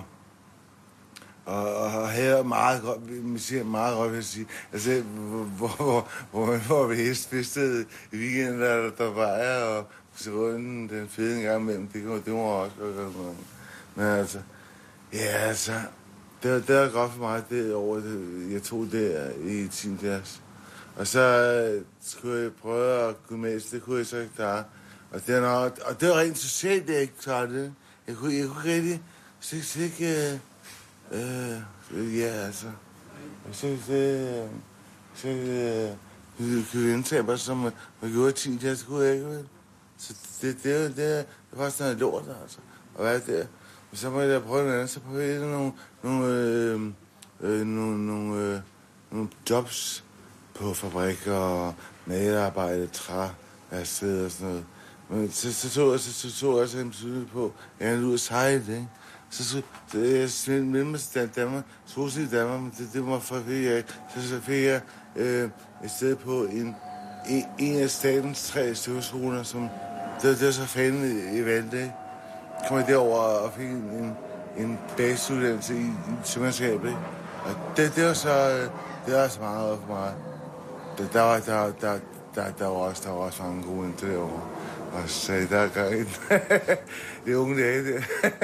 Og, og havde meget godt, man siger meget godt, vil jeg sige. Altså, hvor, hvor, hvor man får ved hestfestet i weekenden, der, der var jeg, og så rundt den fede en gang imellem, det, det var også godt. Men altså, ja, altså, det var, det var godt for mig, det år, det, jeg tog der i tiende klasse. Og så skulle jeg prøve at gymnasiet, det kunne jeg så ikke klare. Og det, nok, og det var rent socialt, det jeg ikke klarede det. Jeg kunne, jeg kunne rigtig, så, så ikke... Øh, ja, altså. Så det... Så det... Kvindetab, som man gjorde i tiende klasse, kunne jeg ikke, vel? Så det, det, det, det var faktisk noget lort, altså. Og hvad er det? Og så må jeg prøve noget andet, så prøve jeg nogle, nogle, øh, øh, nogle, nogle, øh, nogle jobs på fabrikker og malerarbejde, træværksted og sådan noget. Men så, så tog jeg så, så, så jeg så tydeligt på, at jeg er ude at sejle, ikke? Så, så, så jeg smidt mellemstand Danmark, solstil i Danmark, men det, det var for fik jeg ikke. Så, så fik jeg øh, et sted på en, en, en af statens tre støvskoler, som det, det var så fanden i, i Valde, ikke? Kom jeg derover og fik en, en basisuddannelse i, i sømandskabet, ikke? Og det, det var så, det var så meget over for mig. Der, der, var, der, der, der, der, var også, der var også mange gode ind derovre. Og så sagde, der er gang ind. Det er unge dage, det.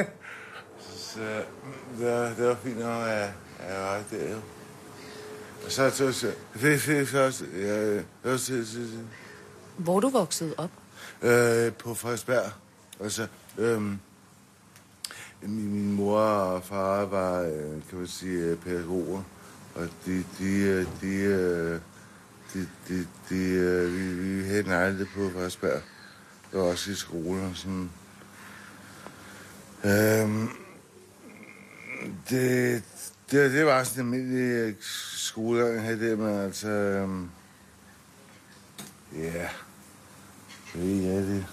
Så det var, det var fint nok, at jeg var der, jo. Og så tog jeg så... Det fik også... Ja, også hvor du voksede op? Øh, på Frederiksberg. Altså, øhm, min, min mor og far var, kan man sige, pædagoger. Og de... de, de, de, de, de vi, vi havde nejlet på Frederiksberg. Det var også i skolen og sådan... Øhm, Det, det, det var sådan en almindelig skolegang her der, men altså... Um, ja... Det ja, det...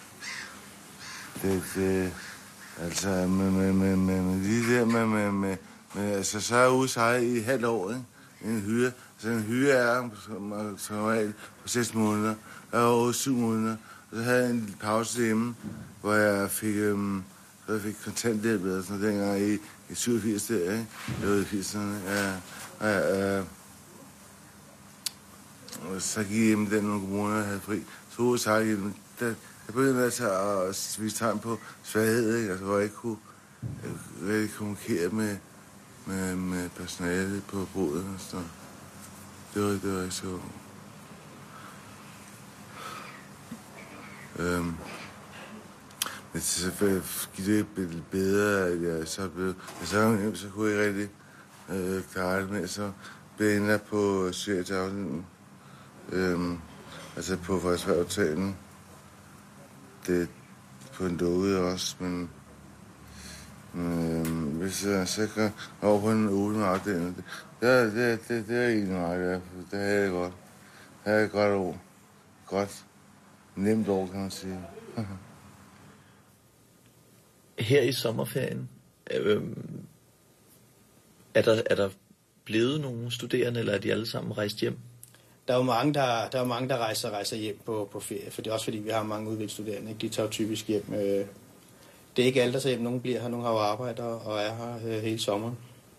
Det, det... Altså, med, med, med, med, med lige der med, med, med, med... Altså, så er jeg ude sig i et halvt år, ikke? En hyre. Så en hyre er som, som regel på seks måneder. Jeg var over syv måneder. Og så havde jeg en pause hjemme, hvor jeg fik... Um, så jeg fik kontanthjælp og sådan noget dengang i, i syvogfirs der, ikke? Det var i firserne, ja. Og, ja, øh, og så gik jeg hjemme den nogle kommuner, jeg havde fri. Så ude sig hjemme. Der, jeg begyndte med at, at vise tegn på svaghed, ikke? Altså, hvor jeg ikke kunne rigtig kommunikere med, med, med personalet på båden og sådan noget. Det var, det var ikke så... Øhm. Men så gik det bedre, at jeg så blev... Så, så kunne jeg ikke rigtig øh, klare det med, så blev jeg indlagt på psykiatriafdelingen. Øhm, altså på Frederiksberg-hotellet. Det på en dukke også, men... Øhm, hvis jeg så går over på en uge afdeling, det, det, det, det, det er egentlig meget glad for. Det havde jeg godt. Det havde jeg godt år. Godt. Nemt år, kan man sige. Her i sommerferien, øh, er, der, er der blevet nogle studerende, eller er de alle sammen rejst hjem? Der er jo mange, der, der, er mange, der rejser, rejser hjem på, på ferie, for det er også fordi, vi har mange udviklingsstuderende. Ikke? De tager typisk hjem. Øh, det er ikke alle, der tager hjem. Nogle bliver her, nogle har jo arbejder og er her øh, hele sommeren.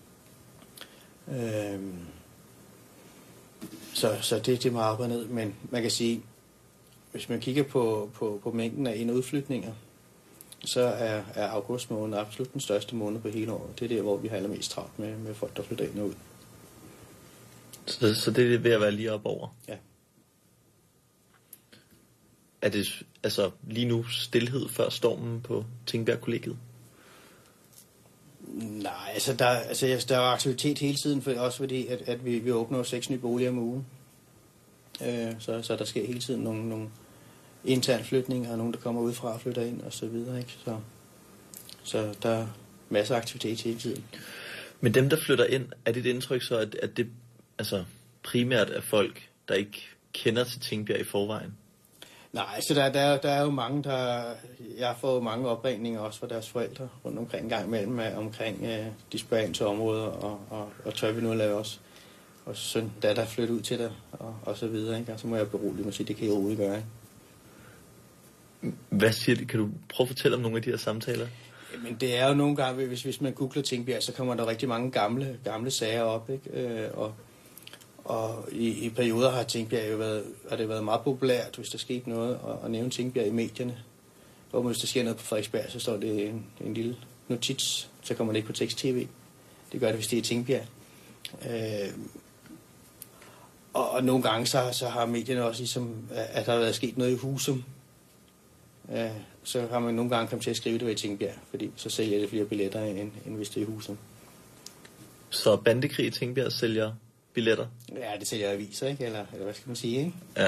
Øh, så så det, det er meget op og ned, men man kan sige, hvis man kigger på, på, på mængden af ind- og udflytninger, så er, er august måned absolut den største måned på hele året. Det er der, hvor vi har allermest travlt med, med folk, der flytter ind og ud. Så, så det er ved at være lige op over? Ja. Er det altså lige nu stilhed før stormen på Tingbjerg-kollegiet? Nej, altså der, altså der er aktivitet hele tiden, for, også fordi, at, at vi, vi åbner seks nye boliger om ugen. Øh, så, så der sker hele tiden nogle, nogle interne flytninger, og nogen, der kommer udefra og flytter ind, og så videre, ikke? Så, så der er masser af aktivitet hele tiden. Men dem, der flytter ind, er det et indtryk så, at, at det altså, primært er folk, der ikke kender til Tingbjerg i forvejen? Nej, så der, der, der er jo mange, der... Jeg har fået mange opringninger også fra deres forældre rundt omkring en gang imellem, omkring øh, de spørger ind til områder, og, og, og tør vi nu lave også. Og søn, da der flytter ud til dig, og, og så videre, ikke? Og så må jeg berolige mig sige, det kan I roligt gøre, ikke? Hvad siger det? Kan du prøve at fortælle om nogle af de her samtaler? Jamen, det er jo nogle gange, hvis, hvis man googler Tingbjerg, så kommer der rigtig mange gamle, gamle sager op, ikke? Øh, og og i, i perioder har Tingbjerg jo været, har det været meget populært, hvis der skete noget, at, at nævne Tingbjerg i medierne. Hvor hvis der sker noget på Frederiksberg, så står det en, en lille notits, så kommer det ikke på tekst-tv. Det gør det, hvis det er Tingbjerg. Øh, og, og nogle gange så, så har medierne også ligesom, at der har været sket noget i Husum. Øh, så har man nogle gange kommet til at skrive det ved Tingbjerg, fordi så sælger det flere billetter, end, end hvis det er i Husum. Så bandekrig i Tingbjerg sælger billetter? Ja, det sælger aviser, ikke? Eller, eller hvad skal man sige, ikke? Ja.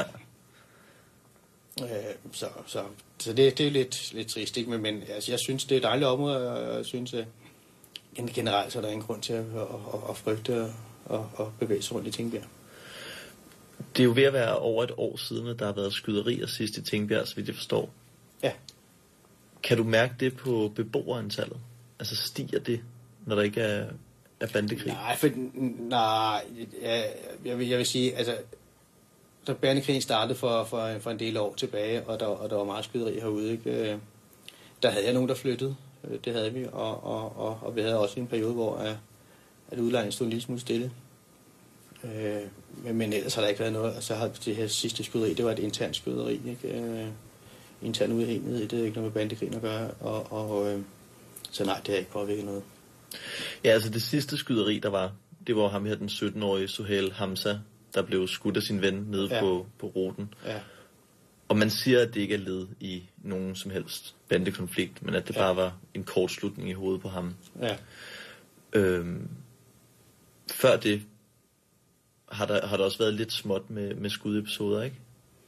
Øh, så så, så det, det er lidt, lidt trist, ikke? Men, men altså, jeg synes, det er et dejligt område, og jeg synes, at generelt så er der ingen grund til at, at, at, at frygte og at bevæge sig rundt i Tingbjerg. Det er jo ved at være over et år siden, at der har været skyderier sidst i Tingbjerg, så vidt jeg forstår. Ja. Kan du mærke det på beboerantallet? Altså stiger det, når der ikke er, er bandekrig? Nej, for, nej jeg, jeg, vil, jeg vil sige, altså, da bandekrigen startede for, for, for en del år tilbage, og der, og der var meget skyderi herude, ikke? Der havde jeg nogen, der flyttede. Det havde vi, og, og, og, og vi havde også en periode, hvor at, at udlejningen stod en lille smule stille. Øh, men, men ellers har der ikke været noget. Altså har det her sidste skyderi, det var et internt skyderi, ikke? Øh, intern udhængighed, det er ikke noget med bandekrigen at gøre, og, og øh, så nej, det har ikke påvirket noget. Ja, altså det sidste skyderi, der var, det var ham her, den sytten-årige Sohail Hamza, der blev skudt af sin ven nede ja. på, på ruten. Ja. Og man siger, at det ikke er led i nogen som helst bandekonflikt, men at det ja. bare var en kortslutning i hovedet på ham. Ja. Øhm, før det har der, har der også været lidt småt med, med skudepisoder, ikke?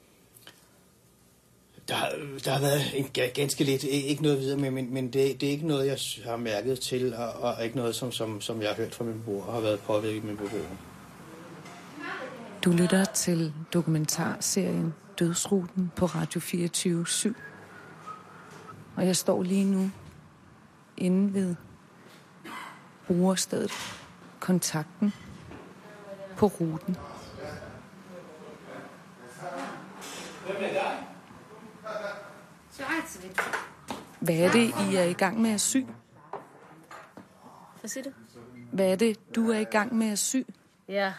Der, der har været en, ganske lidt, ikke noget videre, men, men, men det, det er ikke noget, jeg har mærket til, og, og ikke noget, som, som, som jeg har hørt fra min beboer, og har været påvirket min beboer. Du lytter til dokumentarserien Dødsruten på Radio fireogtyve syv. Og jeg står lige nu inde ved brugerstedet Kontakten på ruten. Hvad er det, I er i gang med at sy? Hvad siger du? Hvad er det, du er i gang med at sy? Ja.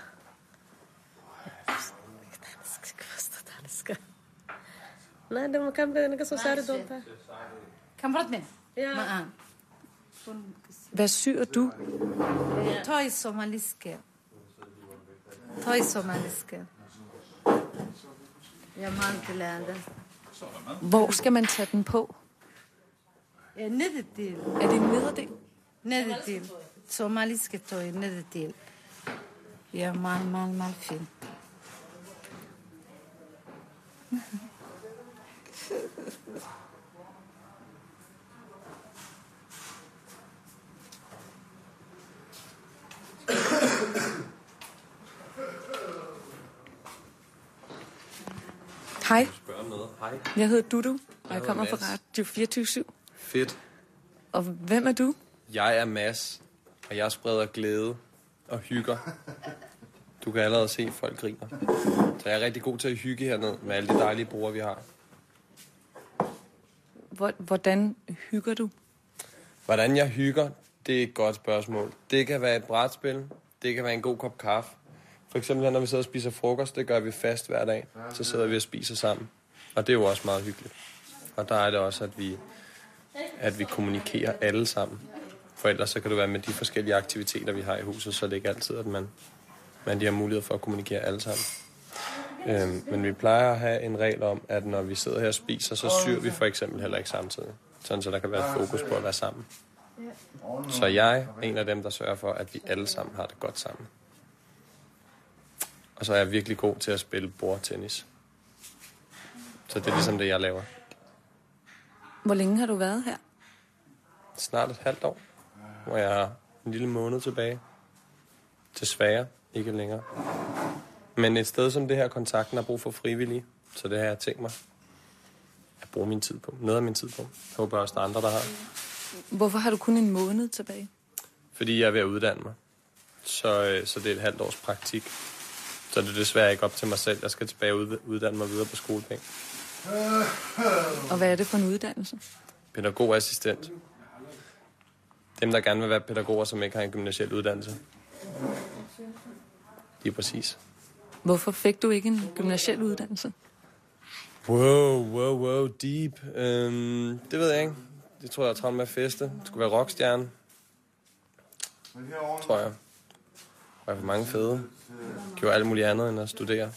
Nej, det må kan blive så særligt dumt her. Kamrat min. Ja. Hvad syr du? Toy somaliske. Toy somaliske. Jeg mantelande. Hvor skal man tage den på? Ja, nederdel. Er det en nederdel? Nederdel. Somaliske tøj, nederdel. Ja, meget, meget, meget fint. Hej. Hej. Jeg hedder Dudu, og jeg, jeg kommer fra Mads. Radio fireogtyve syv. Fedt. Og hvem er du? Jeg er Mads, og jeg spreder glæde og hygger. Du kan allerede se, at folk griner. Så jeg er rigtig god til at hygge hernede med alle de dejlige brugere, vi har. Hvordan hygger du? Hvordan jeg hygger, det er et godt spørgsmål. Det kan være et brætspil, det kan være en god kop kaffe. For eksempel her, når vi sidder og spiser frokost, det gør vi fast hver dag. Så sidder vi og spiser sammen. Og det er jo også meget hyggeligt. Og der er det også, at vi, at vi kommunikerer alle sammen. For ellers så kan det være med de forskellige aktiviteter, vi har i huset, så er det ikke altid, at man, man de har mulighed for at kommunikere alle sammen. Øhm, men vi plejer at have en regel om, at når vi sidder her og spiser, så syr vi for eksempel heller ikke samtidig. Sådan så der kan være fokus på at være sammen. Så jeg er en af dem, der sørger for, at vi alle sammen har det godt sammen. Og så er jeg virkelig god til at spille bordtennis. Så det er ligesom det, jeg laver. Hvor længe har du været her? Snart et halvt år, hvor jeg har en lille måned tilbage. Desværre ikke længere. Men et sted som det her, Kontakten, har brug for frivillige. Så det har jeg tænkt mig at bruge min tid på. Noget af min tid på. Jeg håber også, der er andre, der har. Hvorfor har du kun en måned tilbage? Fordi jeg er ved at uddanne mig. Så, så det er et halvt års praktik. Så det er desværre ikke op til mig selv. Jeg skal tilbage og uddanne mig videre på skolepenge. Og hvad er det for en uddannelse? Pædagogassistent. Dem, der gerne vil være pædagoger, som ikke har en gymnasiel uddannelse. Lige præcis. Hvorfor fik du ikke en gymnasiel uddannelse? Wow, wow, wow, deep. Øhm, det ved jeg ikke. Det tror jeg, jeg er travlt med at feste. Det skulle være rockstjerne. Tror jeg. Jeg var for mange fede. Gjorde alt muligt andet end at studere.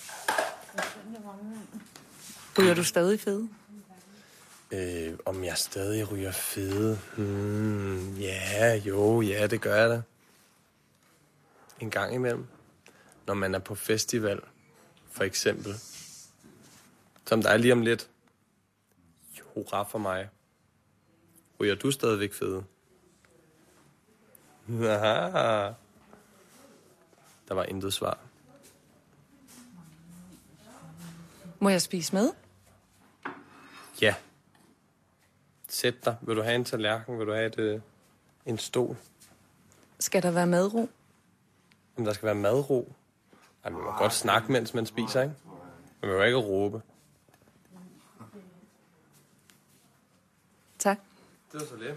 Ryger du stadig fede? Øh, om jeg stadig ryger fede? Hmm, ja, jo, ja, det gør jeg da. En gang imellem. Når man er på festival, for eksempel. Som der er lige om lidt. Hurra for mig. Ryger du stadigvæk fede? Aha. Der var intet svar. Må jeg spise med? Ja. Sæt dig. Vil du have en tallerken? Vil du have et, øh, en stol? Skal der være madro? Om der skal være madro? Ej, man må godt snakke, mens man spiser, ikke? Man må jo ikke råbe. Tak. Det var så lidt.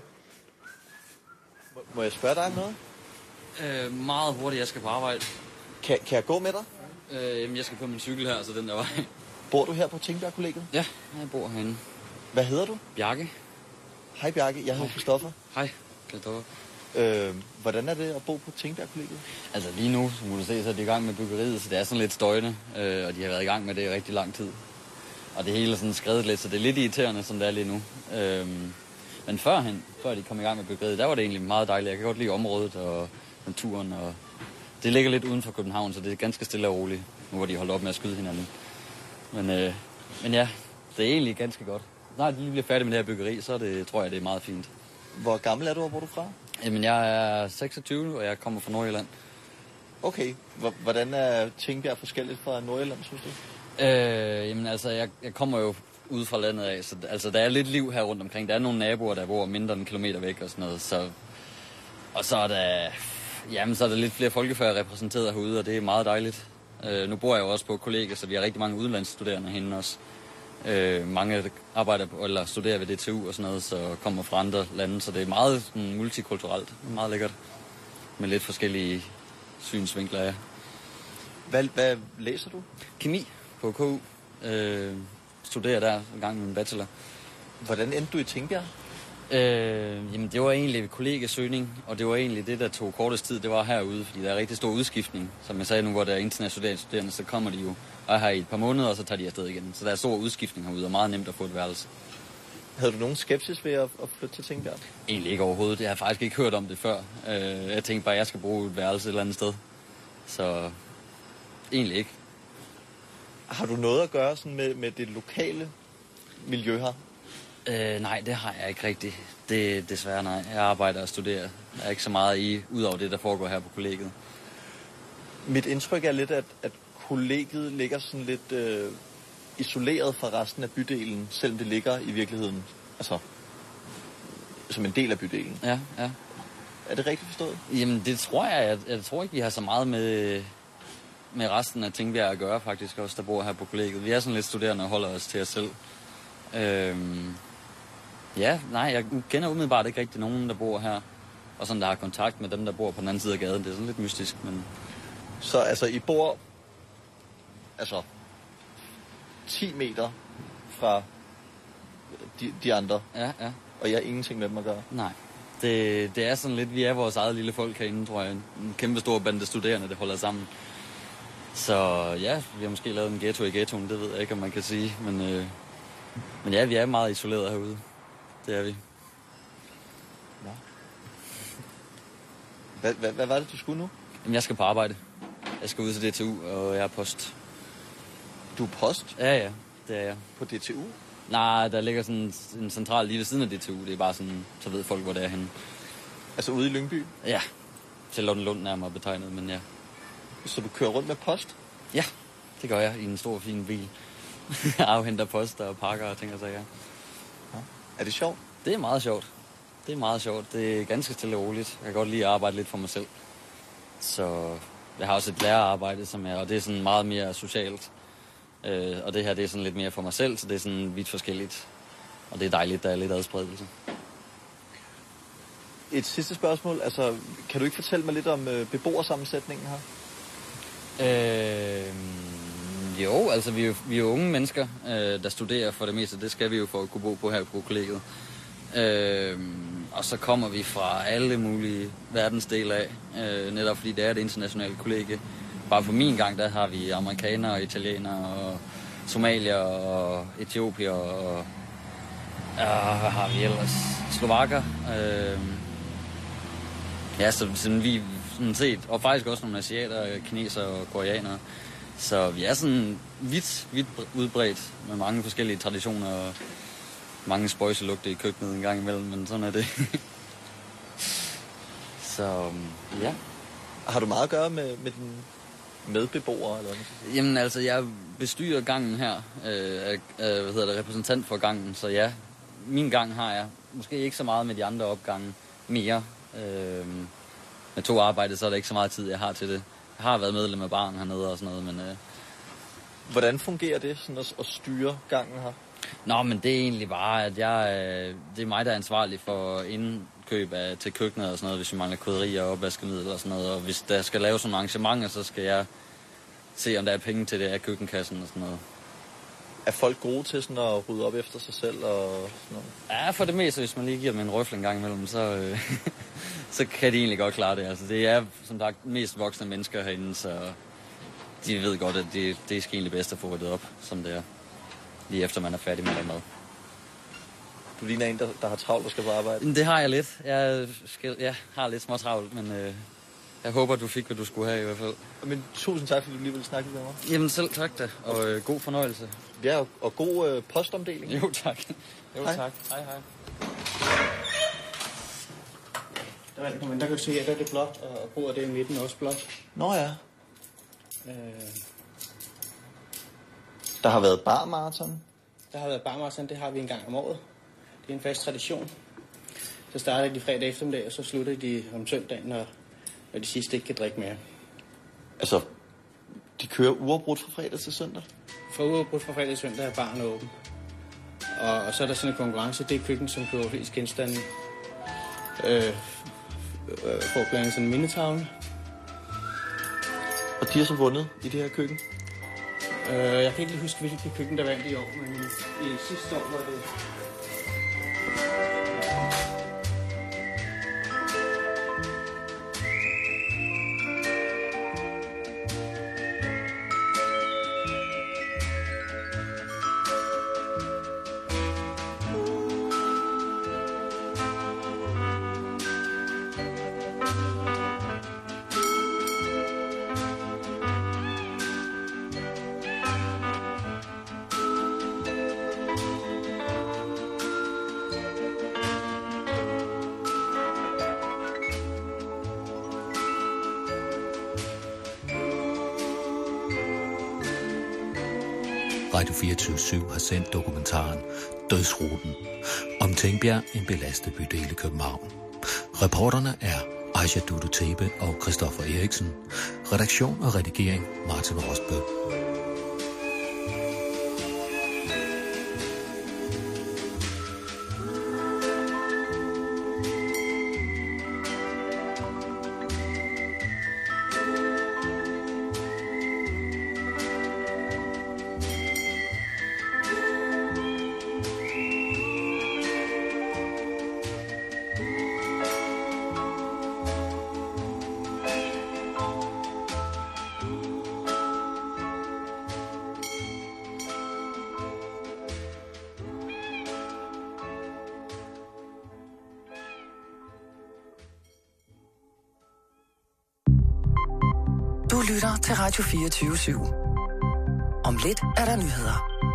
Må jeg spørge dig om noget? Øh, meget hurtigt, jeg skal på arbejde. Kan, kan jeg gå med dig? Øh, jamen, jeg skal på min cykel her, så den der vej. Bor du her på Tingbjerg-kollegiet? Ja, jeg bor herinde. Hvad hedder du? Bjarke. Hej Bjarke, jeg hedder Christoffer. Hej, Christoffer. Øh, hvordan er det at bo på Tingbjerg-kollegiet? Altså lige nu, som du se, så er de i gang med byggeriet, så det er sådan lidt støjende, øh, og de har været i gang med det i rigtig lang tid. Og det hele er sådan skrevet lidt, så det er lidt irriterende, som det er lige nu. Øh, men førhen, før de kom i gang med byggeriet, der var det egentlig meget dejligt. Jeg kan godt lide området og naturen, og det ligger lidt uden for København, så det er ganske stille og roligt, nu hvor de holdt op med at skyde hinanden. Men, øh, men ja, det er egentlig ganske godt. Når de lige bliver færdige med det her byggeri, så det, tror jeg, det er meget fint. Hvor gammel er du, og hvor er du fra? Jamen, jeg er seksogtyve, og jeg kommer fra Nordjylland. Okay. Hvordan er Tingbjerg forskelligt fra Nordjylland, synes du? Øh, jamen, altså, jeg, jeg kommer jo ude fra landet af, så altså, der er lidt liv her rundt omkring. Der er nogle naboer, der bor mindre end en kilometer væk og sådan noget, så... Og så er der... Jamen, så er der lidt flere folkefærd repræsenteret herude, og det er meget dejligt. Øh, nu bor jeg jo også på kollegiet, så vi har rigtig mange udenlandsstuderende herinde også. Øh, mange arbejder på, eller studerer ved D T U og sådan noget, så kommer fra andre lande, så det er meget sådan, multikulturelt, meget lækkert, med lidt forskellige synsvinkler af. Hvad, hvad læser du? Kemi på K U. Øh, studerer der en gang med min bachelor. Hvordan endte du i Tingbjerg? Øh, jamen det var egentlig kollegiesøgning, og det var egentlig det, der tog kortest tid, det var herude, fordi der er rigtig stor udskiftning. Som jeg sagde nu, hvor der er internationale studerende, så kommer de jo og er her i et par måneder, og så tager de afsted igen. Så der er stor udskiftning herude, og meget nemt at få et værelse. Havde du nogen skepsis ved at, at flytte til Tingbjerg? Egentlig ikke overhovedet. Jeg har faktisk ikke hørt om det før. Øh, jeg tænkte bare, at jeg skal bruge et værelse et eller andet sted. Så egentlig ikke. Har du noget at gøre sådan med, med det lokale miljø her? Øh, nej, det har jeg ikke rigtigt. Det desværre nej. Jeg arbejder og studerer. Jeg er ikke så meget i, ud over det, der foregår her på kollegiet. Mit indtryk er lidt, at, at kollegiet ligger sådan lidt øh, isoleret fra resten af bydelen, selvom det ligger i virkeligheden, altså som en del af bydelen. Ja, ja. Er det rigtigt forstået? Jamen, det tror jeg. Jeg, jeg tror ikke, vi har så meget med, med resten af Tingbjerg at gøre, faktisk også, der bor her på kollegiet. Vi er sådan lidt studerende og holder os til os selv. Øhm, ja, nej, jeg kender umiddelbart ikke rigtig nogen, der bor her, og sådan, der har kontakt med dem, der bor på den anden side af gaden. Det er sådan lidt mystisk, men... Så altså, I bor altså ti meter fra de, de andre? Ja, ja. Og jeg har ingenting med dem at gøre? Nej. Det, det er sådan lidt, vi er vores eget lille folk herinde, tror jeg. En kæmpe stor bande studerende, der holder sammen. Så ja, vi har måske lavet en ghetto i ghettoen, det ved jeg ikke, om man kan sige. Men, øh, men ja, vi er meget isoleret herude. Det er vi. Ja. Hvad, hvad, hvad var det, du skulle nu? Jamen, jeg skal på arbejde. Jeg skal ud til D T U, og jeg er post. Du er post? Ja, ja, det er jeg. På D T U? Nej, der ligger sådan en central lige ved siden af D T U. Det er bare sådan, så ved folk, hvor det er henne. Altså ude i Lyngby? Ja, til Lund Lund nærmere betegnet, men ja. Så du kører rundt med post? Ja, det gør jeg i en stor, fin bil. Jeg afhenter post og pakker og ting og sager. Ja. Er det sjovt? Det er meget sjovt. Det er meget sjovt. Det er ganske stille og roligt. Jeg kan godt lide at arbejde lidt for mig selv. Så jeg har også et lærerarbejde, som er, og det er sådan meget mere socialt. Øh, og det her, det er sådan lidt mere for mig selv, så det er sådan vidt forskelligt. Og det er dejligt, der er lidt adspredelse. Et sidste spørgsmål. Altså, kan du ikke fortælle mig lidt om øh, beboersammensætningen her? Øh, jo, altså vi er jo, vi er jo unge mennesker, øh, der studerer for det meste. Det skal vi jo for at kunne bo på her på kollegiet. Øh, og så kommer vi fra alle mulige verdensdele af, øh, netop fordi det er et internationalt kollegie. Bare på min gang, der har vi amerikanere, italienere og somalier og etiopier og, og hvad har vi ellers? Slovakker. Øh, ja, så sådan vi sådan set, og faktisk også nogle asiater, kinesere og koreanere. Så vi er sådan vidt, vidt udbredt med mange forskellige traditioner og mange spøjselugte i køkkenet en gang imellem, men sådan er det. Så ja. Har du meget at gøre med, med den medbeboere? Eller hvad? Jamen altså, jeg bestyrer gangen her, øh, er, hvad hedder det, repræsentant for gangen, så ja, min gang har jeg måske ikke så meget med de andre opgange mere. Øh, med to arbejde, så er der ikke så meget tid, jeg har til det. Jeg har været medlem af barn hernede og sådan noget, men... Øh... Hvordan fungerer det, sådan at, at styre gangen her? Nå, men det er egentlig bare, at jeg, øh, det er mig, der er ansvarlig for indkøb af, til køkkenet og sådan noget, hvis vi mangler krydderier og opvaskemiddel og sådan noget. Og hvis der skal laves nogle arrangementer, så skal jeg se, om der er penge til det af køkkenkassen og sådan noget. Er folk gode til sådan at rydde op efter sig selv og sådan noget? Ja, for det meste, hvis man lige giver dem en røffel en gang imellem, så, øh, så kan de egentlig godt klare det. Altså, det er som sagt mest voksne mennesker herinde, så de ved godt, at det, det er sgu egentlig bedst at få ryddet op, som det er. Lige efter man er færdig med at lave mad. Du ligner en, der, der har travlt og skal på arbejde. Det har jeg lidt. Jeg skal, ja, har lidt små travlt, men øh, jeg håber, du fik, hvad du skulle have i hvert fald. Men tusind tak, fordi du lige ville snakke lidt med mig. Jamen selv tak da, og øh, god fornøjelse. Ja, og, og god øh, postomdeling. Jo tak. Jo hej. tak. Hej hej. Der, der kan du se, at der er det blåt, og bordet det i midten også blåt. Nå ja. Øh, Der har været barmarathon. Der har været barmarathon, det har vi en gang om året. Det er en fast tradition. Så starter de fredag eftermiddag, og så slutter de om søndagen, når, når de sidste ikke kan drikke mere. Altså, de kører uafbrudt fra fredag til søndag? Fra uafbrudt fra fredag til søndag er baren åben. Og, og så er der sådan en konkurrence. Det er køkken, som køber flest genstande. Øh, øh, for blandt sådan en mindetavle. Og de har så vundet i det her køkken? Øh, jeg kan ikke lige huske, hvilket køkken der vandt i år, men i sidste år var det... Radio fireogtyve syv har sendt dokumentaren Dødsruten om Tingbjerg, en belastet bydel i København. Reporterne er Aisha Dudu Tebe og Christoffer Eriksen. Redaktion og redigering Martin Rosbø. Du lytter til Radio fireogtyve syv. Om lidt er der nyheder.